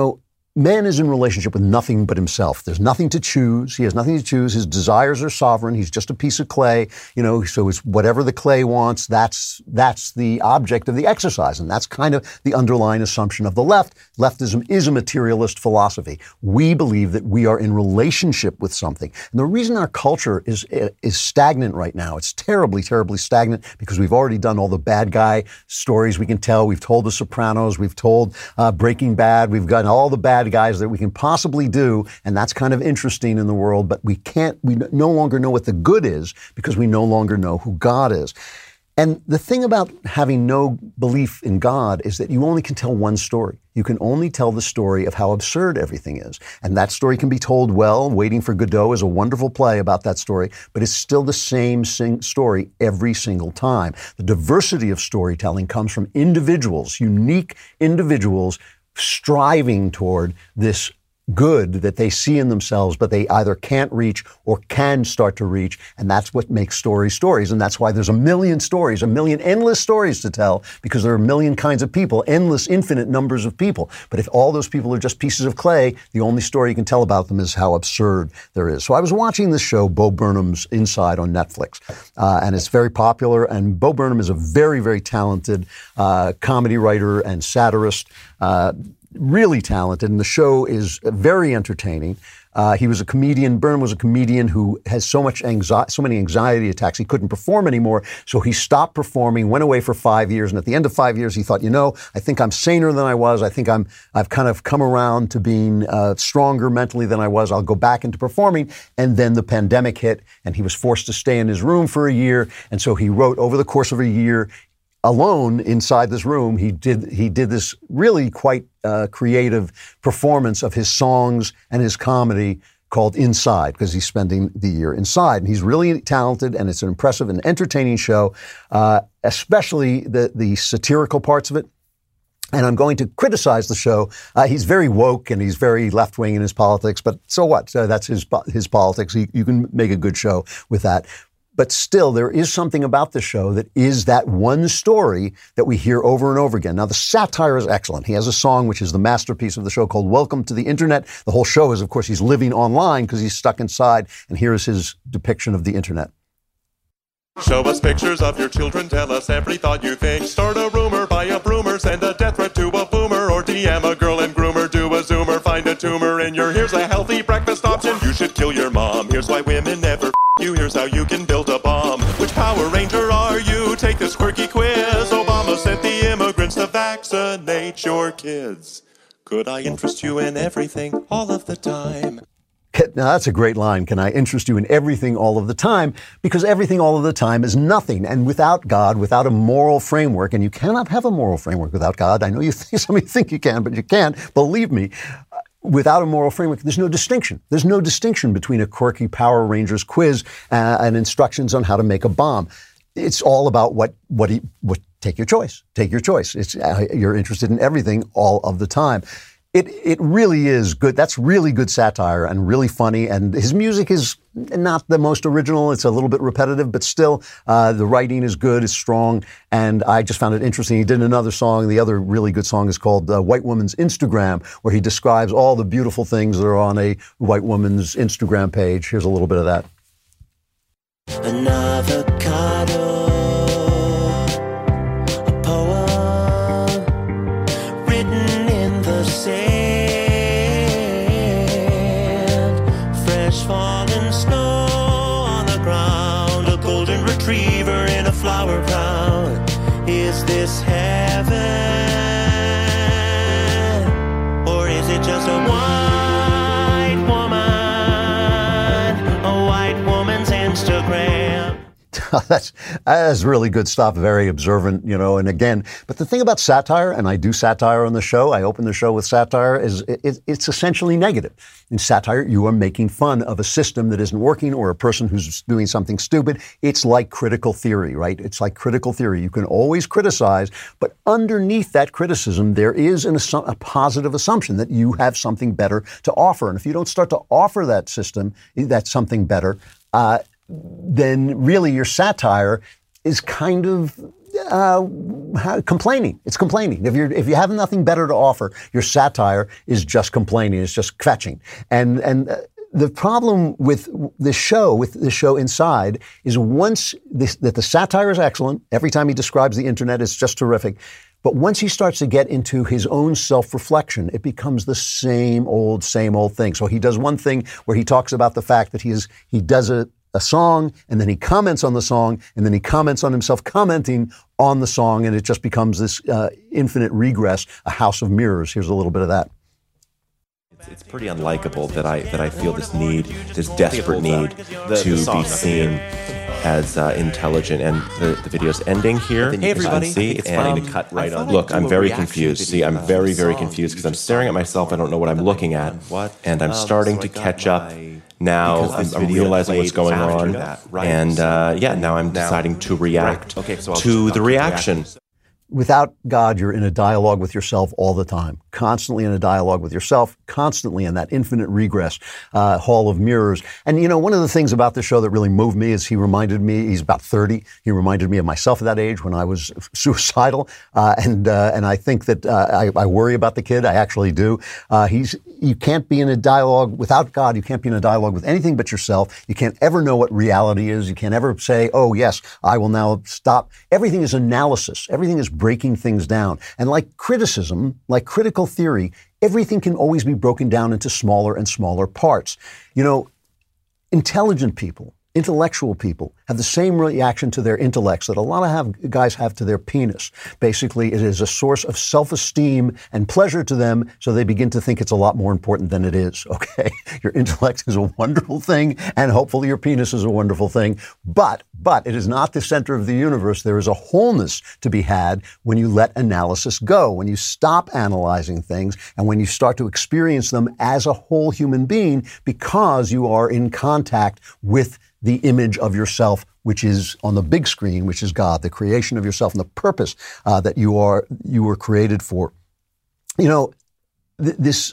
man is in relationship with nothing but himself. There's nothing to choose. He has nothing to choose. His desires are sovereign. He's just a piece of clay, so it's whatever the clay wants, that's the object of the exercise. And that's kind of the underlying assumption of the left. Leftism is a materialist philosophy. We believe that we are in relationship with something. And the reason our culture is stagnant right now, it's terribly, terribly stagnant, because we've already done all the bad guy stories we can tell. We've told The Sopranos. We've told Breaking Bad. We've gotten all the bad guys that we can possibly do, and that's kind of interesting in the world, but we no longer know what the good is, because we no longer know who God is. And the thing about having no belief in God is that you only can tell one story. You can only tell the story of how absurd everything is. And that story can be told well. Waiting for Godot is a wonderful play about that story, but it's still the same story every single time. The diversity of storytelling comes from individuals, unique individuals, striving toward this good that they see in themselves, but they either can't reach or can start to reach. And that's what makes stories stories. And that's why there's a million stories, a million endless stories to tell, because there are a million kinds of people, endless, infinite numbers of people. But if all those people are just pieces of clay, the only story you can tell about them is how absurd there is. So I was watching this show, Bo Burnham's Inside on Netflix, and it's very popular. And Bo Burnham is a very, very talented comedy writer and satirist, really talented, and the show is very entertaining. He was a comedian. Burnham was a comedian who has so many anxiety attacks he couldn't perform anymore. So he stopped performing, went away for 5 years, and at the end of 5 years, he thought, I think I'm saner than I was. I think I've kind of come around to being stronger mentally than I was. I'll go back into performing. And then the pandemic hit, and he was forced to stay in his room for a year. And so he wrote over the course of a year. Alone inside this room, he did this really quite creative performance of his songs and his comedy called Inside, because he's spending the year inside. And he's really talented, and it's an impressive and entertaining show, especially the satirical parts of it. And I'm going to criticize the show. He's very woke and he's very left-wing in his politics, but so what? That's his politics. You can make a good show with that. But still, there is something about the show that is that one story that we hear over and over again. Now, the satire is excellent. He has a song which is the masterpiece of the show called Welcome to the Internet. The whole show is, of course, he's living online because he's stuck inside. And here is his depiction of the Internet. Show us pictures of your children. Tell us every thought you think. Start a rumor, buy a broomer, send a death threat to a boomer, or DM a girl and groomer, do a zoomer, find a tumor in your. Here's a healthy breakfast option. You should kill your mom. Here's why women never you. Here's how you can build a bomb. Which Power Ranger are you? Take this quirky quiz. Obama sent the immigrants to vaccinate your kids. Could I interest you in everything all of the time? Now, that's a great line. Can I interest you in everything all of the time? Because everything all of the time is nothing. And without God, without a moral framework, and you cannot have a moral framework without God. I know some of you think you can, but you can't. Believe me. Without a moral framework, there's no distinction. There's no distinction between a quirky Power Rangers quiz and instructions on how to make a bomb. It's all about what take your choice. Take your choice. You're interested in everything all of the time. It really is good. That's really good satire and really funny. And his music is not the most original. It's a little bit repetitive, but still, the writing is good. It's strong. And I just found it interesting. He did another song. The other really good song is called White Woman's Instagram, where he describes all the beautiful things that are on a white woman's Instagram page. Here's a little bit of that. An avocado. Falling snow on the ground, a golden retriever in a flower crown. Is this heaven, or is it just a white woman's Instagram? That's really good stuff. Very observant, and again, but the thing about satire, and I do satire on the show, I open the show with satire, is it's essentially negative. In satire, you are making fun of a system that isn't working or a person who's doing something stupid. It's like critical theory, right? It's like critical theory. You can always criticize, but underneath that criticism, there is a positive assumption that you have something better to offer. And if you don't start to offer that system, that something better, then really your satire is kind of complaining. It's complaining. If you have nothing better to offer, your satire is just complaining. It's just kvetching. And the problem with this show Inside, is that the satire is excellent. Every time he describes the internet, it's just terrific. But once he starts to get into his own self-reflection, it becomes the same old thing. So he does one thing where he talks about the fact that he does a song, and then he comments on the song, and then he comments on himself commenting on the song, and it just becomes this infinite regress, a house of mirrors. Here's a little bit of that. It's pretty unlikable that I feel this need, this desperate need to be seen as intelligent. And the video's ending here. Hey everybody, see, it's fine to cut right on. Look, I'm very confused. See, I'm very, very confused because I'm staring at myself. I don't know what I'm looking at, and I'm starting to catch up. Now I'm realizing what's going on, and now I'm deciding to react to the reaction. Without God, you're in a dialogue with yourself all the time, constantly in a dialogue with yourself, constantly in that infinite regress, hall of mirrors. And, you know, one of the things about this show that really moved me is he reminded me, he's about 30, he reminded me of myself at that age when I was suicidal. And I think that I worry about the kid. I actually do. You can't be in a dialogue without God. You can't be in a dialogue with anything but yourself. You can't ever know what reality is. You can't ever say, oh, yes, I will now stop. Everything is analysis. Everything is breaking things down. And like criticism, like critical theory, everything can always be broken down into smaller and smaller parts. You know, intelligent people, intellectual people have the same reaction to their intellects that a lot of guys have to their penis. Basically, it is a source of self-esteem and pleasure to them, so they begin to think it's a lot more important than it is, okay? Your intellect is a wonderful thing, and hopefully your penis is a wonderful thing, but it is not the center of the universe. There is a wholeness to be had when you let analysis go, when you stop analyzing things, and when you start to experience them as a whole human being because you are in contact with the image of yourself, which is on the big screen, which is God, the creation of yourself and the purpose that you were created for. You know, this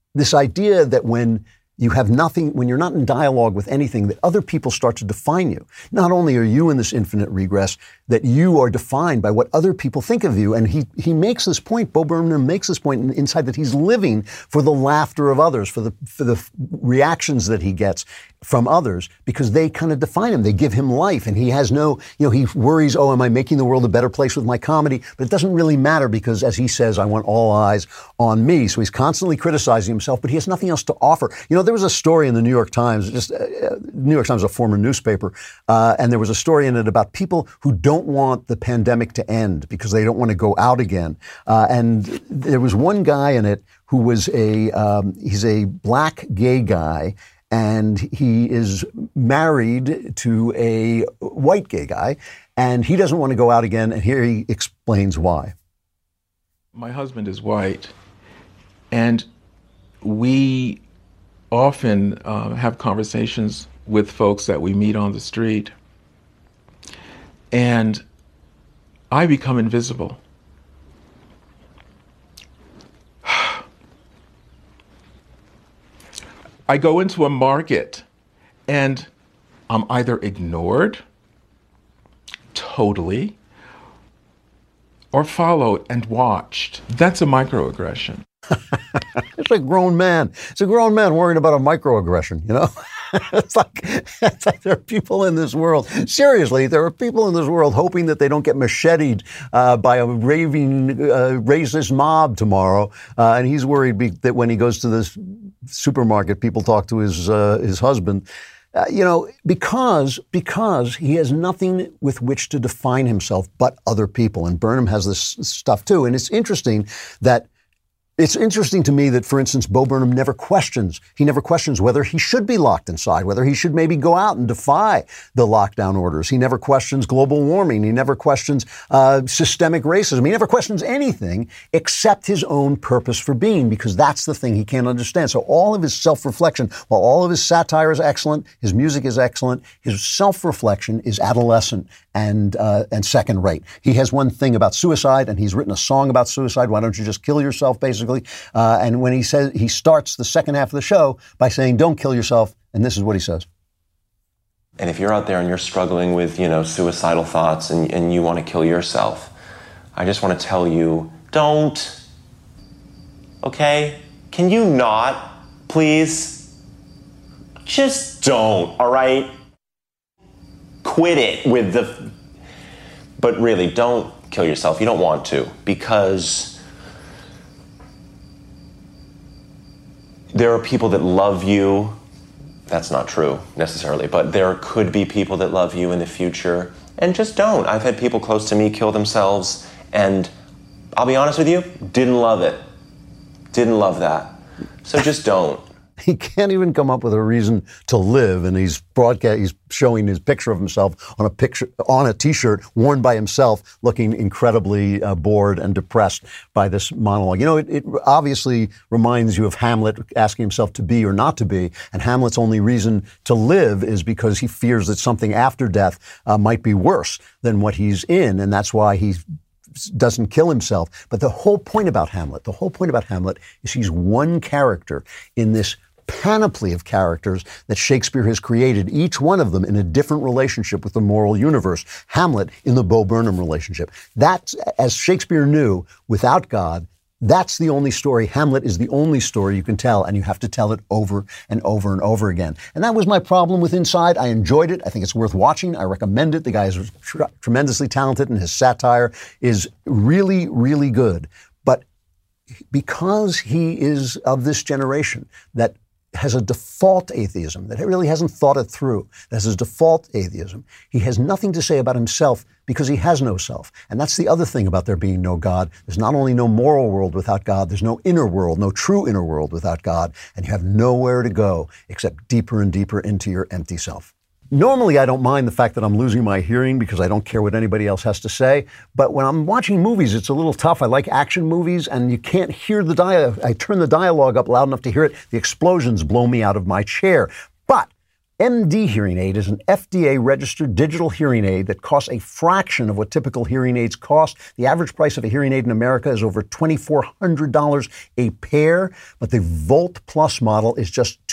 idea that when you have nothing, when you're not in dialogue with anything, that other people start to define you. Not only are you in this infinite regress, that you are defined by what other people think of you. And he makes this point, Bo Burnham makes this point inside that he's living for the laughter of others, for the reactions that he gets from others, because they kind of define him. They give him life, and he has no, he worries, oh, am I making the world a better place with my comedy? But it doesn't really matter because, as he says, I want all eyes on me. So he's constantly criticizing himself, but he has nothing else to offer. You know, there was a story in the New York Times, New York Times is a former newspaper, and there was a story in it about people who don't want the pandemic to end because they don't want to go out again. And there was one guy in it who was he's a black gay guy, and he is married to a white gay guy, and he doesn't want to go out again, and here he explains why. My husband is white, and we often have conversations with folks that we meet on the street, and I become invisible. I go into a market and I'm either ignored totally or followed and watched. That's a microaggression. It's a grown man. It's a grown man worrying about a microaggression, you know? It's like there are people in this world. Seriously, there are people in this world hoping that they don't get macheted by a raving racist mob tomorrow. And he's worried that when he goes to this supermarket, people talk to his husband. Because he has nothing with which to define himself but other people. And Burnham has this stuff too. And it's interesting to me that, for instance, Bo Burnham never questions whether he should be locked inside, whether he should maybe go out and defy the lockdown orders. He never questions global warming. He never questions systemic racism. He never questions anything except his own purpose for being, because that's the thing he can't understand. So all of his self-reflection, while all of his satire is excellent, his music is excellent, his self-reflection is adolescent and second rate. He has one thing about suicide, and he's written a song about suicide. Why don't you just kill yourself, basically? And when he says, he starts the second half of the show by saying, don't kill yourself. And this is what he says. And if you're out there and you're struggling with, suicidal thoughts and you want to kill yourself, I just want to tell you, don't. Okay? Can you not, please? Just don't, all right? Quit it but really, don't kill yourself. You don't want to, because there are people that love you. That's not true necessarily, but there could be people that love you in the future, and just don't. I've had people close to me kill themselves, and I'll be honest with you, didn't love it. Didn't love that. So just don't. He can't even come up with a reason to live, and he's showing his picture of himself on a T-shirt worn by himself, looking incredibly bored and depressed by this monologue. You know, it obviously reminds you of Hamlet asking himself to be or not to be, and Hamlet's only reason to live is because he fears that something after death might be worse than what he's in, and that's why he doesn't kill himself. But the whole point about Hamlet is he's one character in this panoply of characters that Shakespeare has created, each one of them in a different relationship with the moral universe. Hamlet in the Bo Burnham relationship. That's, as Shakespeare knew, without God, that's the only story. Hamlet is the only story you can tell, and you have to tell it over and over and over again. And that was my problem with Inside. I enjoyed it. I think it's worth watching. I recommend it. The guy is tremendously talented, and his satire is really, really good. But because he is of this generation that has a default atheism, that really hasn't thought it through, that has his default atheism, he has nothing to say about himself because he has no self. And that's the other thing about there being no God. There's not only no moral world without God, there's no inner world, no true inner world without God, and you have nowhere to go except deeper and deeper into your empty self. Normally, I don't mind the fact that I'm losing my hearing because I don't care what anybody else has to say. But when I'm watching movies, it's a little tough. I like action movies, and you can't hear the dialogue. I turn the dialogue up loud enough to hear it. The explosions blow me out of my chair. But MD Hearing Aid is an FDA-registered digital hearing aid that costs a fraction of what typical hearing aids cost. The average price of a hearing aid in America is over $2,400 a pair, but the Volt Plus model is just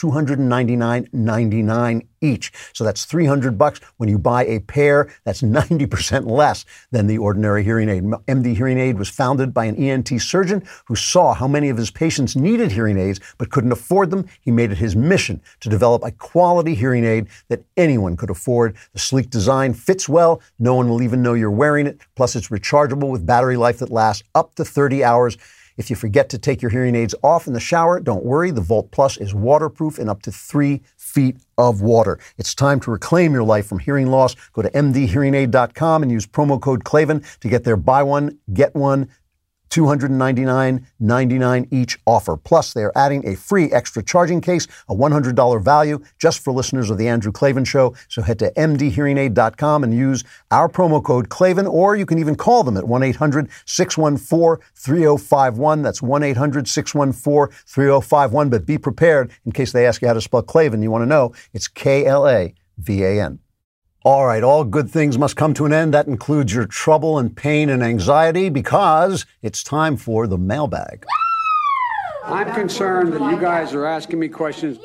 $299.99 each. So that's $300 when you buy a pair. That's 90% less than the ordinary hearing aid. MD Hearing Aid was founded by an ENT surgeon who saw how many of his patients needed hearing aids but couldn't afford them. He made it his mission to develop a quality hearing aid that anyone could afford. The sleek design fits well. No one will even know you're wearing it. Plus, it's rechargeable with battery life that lasts up to 30 hours. If you forget to take your hearing aids off in the shower, don't worry. The Volt Plus is waterproof in up to 3 feet of water. It's time to reclaim your life from hearing loss. Go to mdhearingaid.com and use promo code Klavan to get their buy one, get one, $299.99 each offer. Plus, they are adding a free extra charging case, a $100 value, just for listeners of The Andrew Klavan Show. So head to mdhearingaid.com and use our promo code Klavan, or you can even call them at 1-800-614-3051. That's 1-800-614-3051. But be prepared in case they ask you how to spell Klavan. You want to know it's Klavan. All right, all good things must come to an end. That includes your trouble and pain and anxiety, because it's time for the mailbag. I'm concerned that you guys are asking me questions.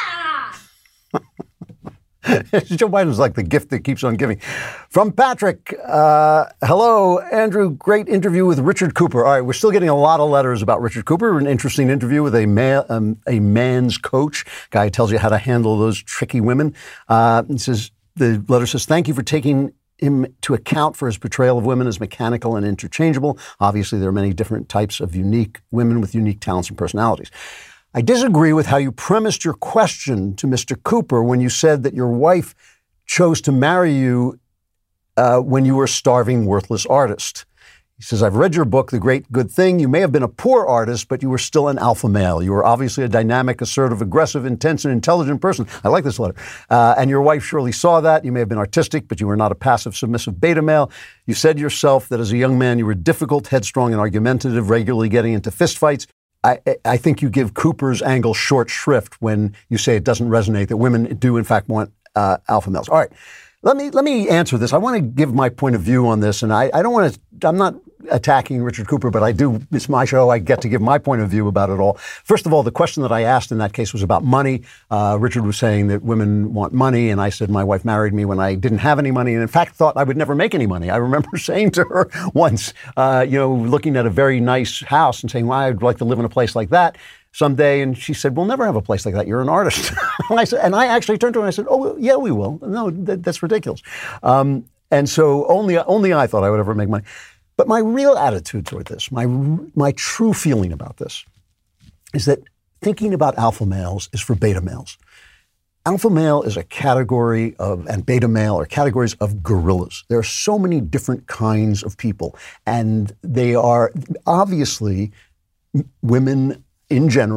Joe Biden's like the gift that keeps on giving. From Patrick, hello, Andrew, great interview with Richard Cooper. All right, we're still getting a lot of letters about Richard Cooper. An interesting interview with a man's coach, guy who tells you how to handle those tricky women. The letter says, thank you for taking him to account for his portrayal of women as mechanical and interchangeable. Obviously, there are many different types of unique women with unique talents and personalities. I disagree with how you premised your question to Mr. Cooper when you said that your wife chose to marry you when you were a starving, worthless artist. He says, I've read your book, The Great Good Thing. You may have been a poor artist, but you were still an alpha male. You were obviously a dynamic, assertive, aggressive, intense, and intelligent person. I like this letter. And your wife surely saw that. You may have been artistic, but you were not a passive, submissive beta male. You said yourself that as a young man, you were difficult, headstrong, and argumentative, regularly getting into fistfights. I think you give Cooper's angle short shrift when you say it doesn't resonate, that women do, in fact, want alpha males. All right. Let me answer this. I want to give my point of view on this, and I don't want to, I'm not attacking Richard Cooper, but I do, it's my show, I get to give my point of view about it all. First of all, the question that I asked in that case was about money. Richard was saying that women want money, and I said my wife married me when I didn't have any money, and in fact thought I would never make any money. I remember saying to her once, looking at a very nice house and saying, well, I'd like to live in a place like that someday. And she said, we'll never have a place like that. You're an artist. and I actually turned to her and I said, oh, yeah, we will. No, that's ridiculous. And so only I thought I would ever make money. But my real attitude toward this, my true feeling about this, is that thinking about alpha males is for beta males. Alpha male is a category of, and beta male are categories of gorillas. There are so many different kinds of people. And they are obviously women in general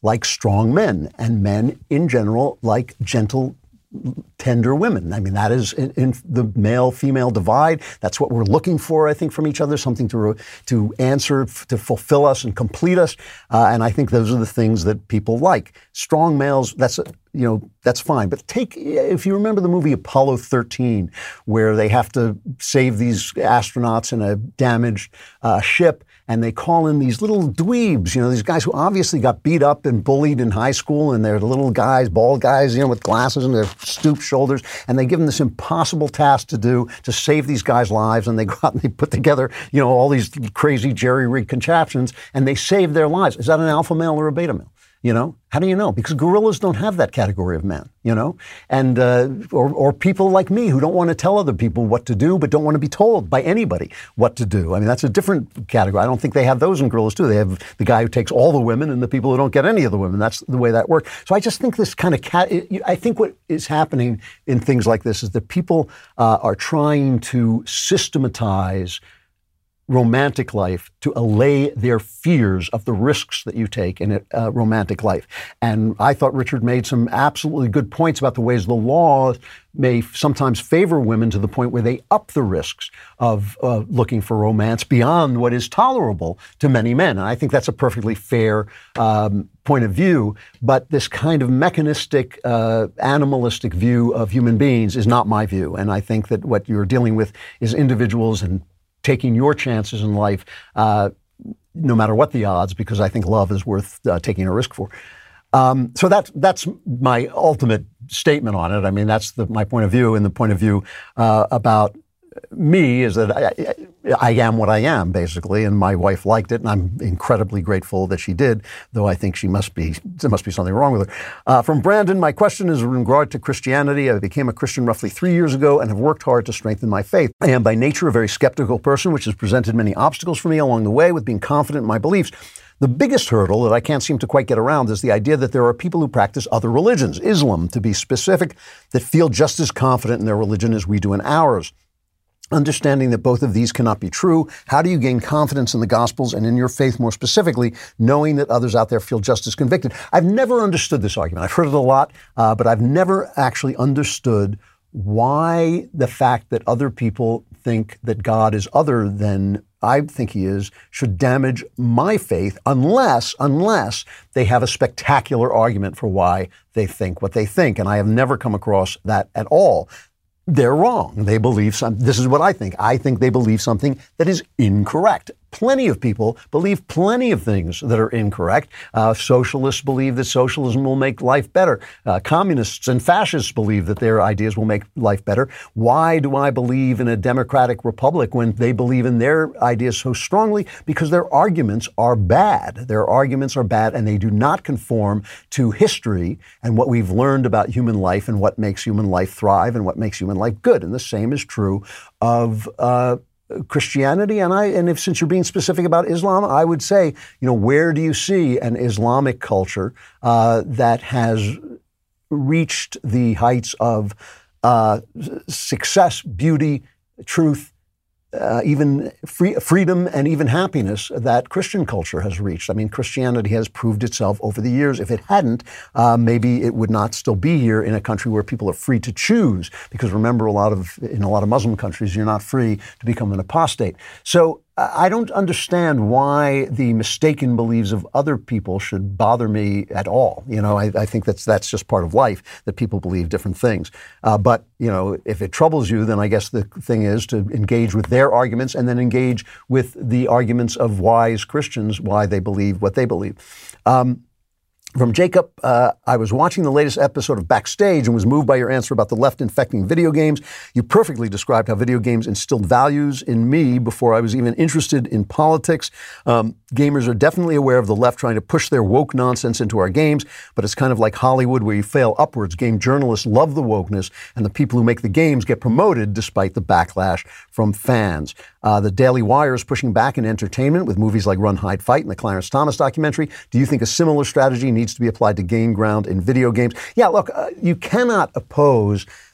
like strong men, and men in general like gentle, tender women. I mean, that is in the male-female divide. That's what we're looking for, I think, from each other, something to answer, to fulfill us and complete us. And I think those are the things that people like. Strong males, that's fine. But if you remember the movie Apollo 13, where they have to save these astronauts in a damaged ship, and they call in these little dweebs, these guys who obviously got beat up and bullied in high school, and they're the little guys, bald guys, with glasses and their stooped shoulders, and they give them this impossible task to do, to save these guys' lives, and they go out and they put together, all these crazy jerry-rigged contraptions, and they save their lives. Is that an alpha male or a beta male? How do you know? Because gorillas don't have that category of man, and or people like me who don't want to tell other people what to do, but don't want to be told by anybody what to do. I mean, that's a different category. I don't think they have those in gorillas too. They have the guy who takes all the women and the people who don't get any of the women. That's the way that works. So I just think this kind of I think what is happening in things like this is that people are trying to systematize romantic life to allay their fears of the risks that you take in a romantic life. And I thought Richard made some absolutely good points about the ways the law may sometimes favor women to the point where they up the risks of looking for romance beyond what is tolerable to many men. And I think that's a perfectly fair point of view. But this kind of mechanistic, animalistic view of human beings is not my view. And I think that what you're dealing with is individuals and taking your chances in life, no matter what the odds, because I think love is worth taking a risk for. So that's my ultimate statement on it. I mean, that's my point of view, and the point of view about me is that I am what I am, basically, and my wife liked it, and I'm incredibly grateful that she did, though I think there must be something wrong with her. From Brandon, my question is in regard to Christianity. I became a Christian roughly 3 years ago and have worked hard to strengthen my faith. I am by nature a very skeptical person, which has presented many obstacles for me along the way with being confident in my beliefs. The biggest hurdle that I can't seem to quite get around is the idea that there are people who practice other religions, Islam to be specific, that feel just as confident in their religion as we do in ours. Understanding that both of these cannot be true, how do you gain confidence in the Gospels and in your faith more specifically, knowing that others out there feel just as convicted? I've never understood this argument. I've heard it a lot, but I've never actually understood why the fact that other people think that God is other than I think he is should damage my faith unless they have a spectacular argument for why they think what they think. And I have never come across that at all. They're wrong. They believe something. This is what I think. I think they believe something that is incorrect. Plenty of people believe plenty of things that are incorrect. Socialists believe that socialism will make life better. Communists and fascists believe that their ideas will make life better. Why do I believe in a democratic republic when they believe in their ideas so strongly? Because their arguments are bad. Their arguments are bad, and they do not conform to history and what we've learned about human life and what makes human life thrive and what makes human life good. And the same is true of Christianity, and since you're being specific about Islam, I would say, where do you see an Islamic culture that has reached the heights of success, beauty, truth, even freedom and even happiness that Christian culture has reached? I mean, Christianity has proved itself over the years. If it hadn't, maybe it would not still be here in a country where people are free to choose. Because remember, in a lot of Muslim countries, you're not free to become an apostate. So I don't understand why the mistaken beliefs of other people should bother me at all. I think that's just part of life, that people believe different things. But if it troubles you, then I guess the thing is to engage with their arguments and then engage with the arguments of wise Christians, why they believe what they believe. From Jacob, I was watching the latest episode of Backstage and was moved by your answer about the left infecting video games. You perfectly described how video games instilled values in me before I was even interested in politics. Gamers are definitely aware of the left trying to push their woke nonsense into our games, but it's kind of like Hollywood where you fail upwards. Game journalists love the wokeness, and the people who make the games get promoted despite the backlash from fans. The Daily Wire is pushing back in entertainment with movies like Run, Hide, Fight and the Clarence Thomas documentary. Do you think a similar strategy needs to be applied to gain ground in video games? Yeah, look, you cannot oppose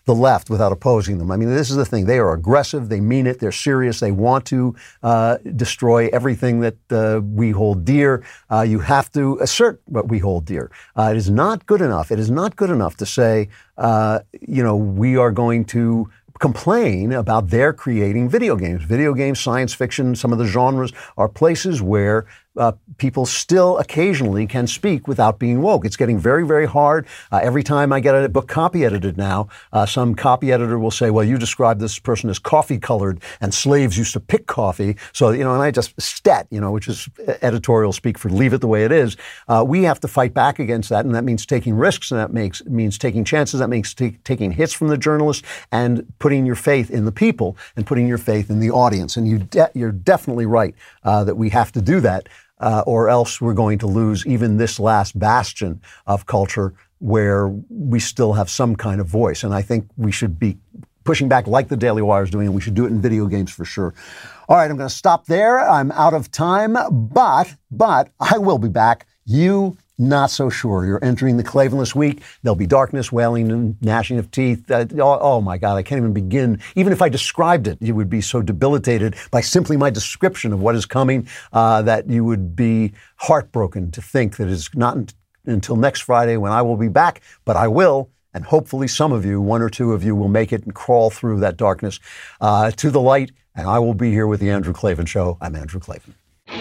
the left without opposing them. I mean, this is the thing. They are aggressive. They mean it. They're serious. They want to destroy everything that we hold dear. You have to assert what we hold dear. It is not good enough. It is not good enough to say, we are going to complain about their creating video games. Video games, science fiction, some of the genres are places where people still occasionally can speak without being woke. It's getting very, very hard. Every time I get a book copy edited now, some copy editor will say, well, you described this person as coffee colored and slaves used to pick coffee. So, and I just stat, which is editorial speak for leave it the way it is. We have to fight back against that. And that means taking risks. And that means taking chances. That means taking hits from the journalists and putting your faith in the people and putting your faith in the audience. And you're definitely right that we have to do that. Or else we're going to lose even this last bastion of culture where we still have some kind of voice. And I think we should be pushing back like the Daily Wire is doing, and we should do it in video games for sure. All right, I'm going to stop there. I'm out of time, but I will be back. You not so sure. You're entering the Klavanless week. There'll be darkness, wailing, and gnashing of teeth. Oh my God, I can't even begin. Even if I described it, you would be so debilitated by simply my description of what is coming that you would be heartbroken to think that it's not until next Friday when I will be back, but I will. And hopefully some of you, one or two of you, will make it and crawl through that darkness to the light. And I will be here with the Andrew Klavan Show. I'm Andrew Klavan.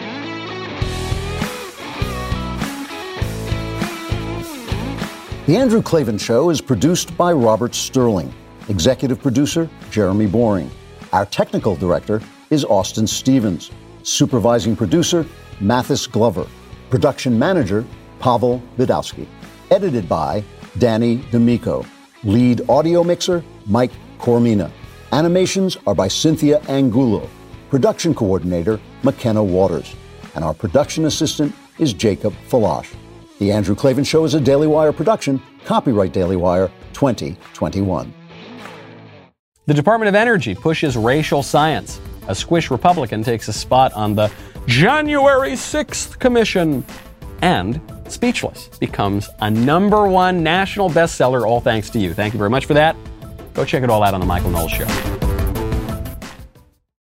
The Andrew Klavan Show is produced by Robert Sterling. Executive producer, Jeremy Boring. Our technical director is Austin Stevens. Supervising producer, Mathis Glover. Production manager, Pavel Bidowski. Edited by Danny D'Amico. Lead audio mixer, Mike Coromina. Animations are by Cynthia Angulo. Production coordinator, McKenna Waters. And our production assistant is Jacob Falash. The Andrew Klavan Show is a Daily Wire production. Copyright Daily Wire 2021. The Department of Energy pushes racial science. A squish Republican takes a spot on the January 6th Commission. And Speechless becomes a #1 national bestseller, all thanks to you. Thank you very much for that. Go check it all out on The Michael Knowles Show.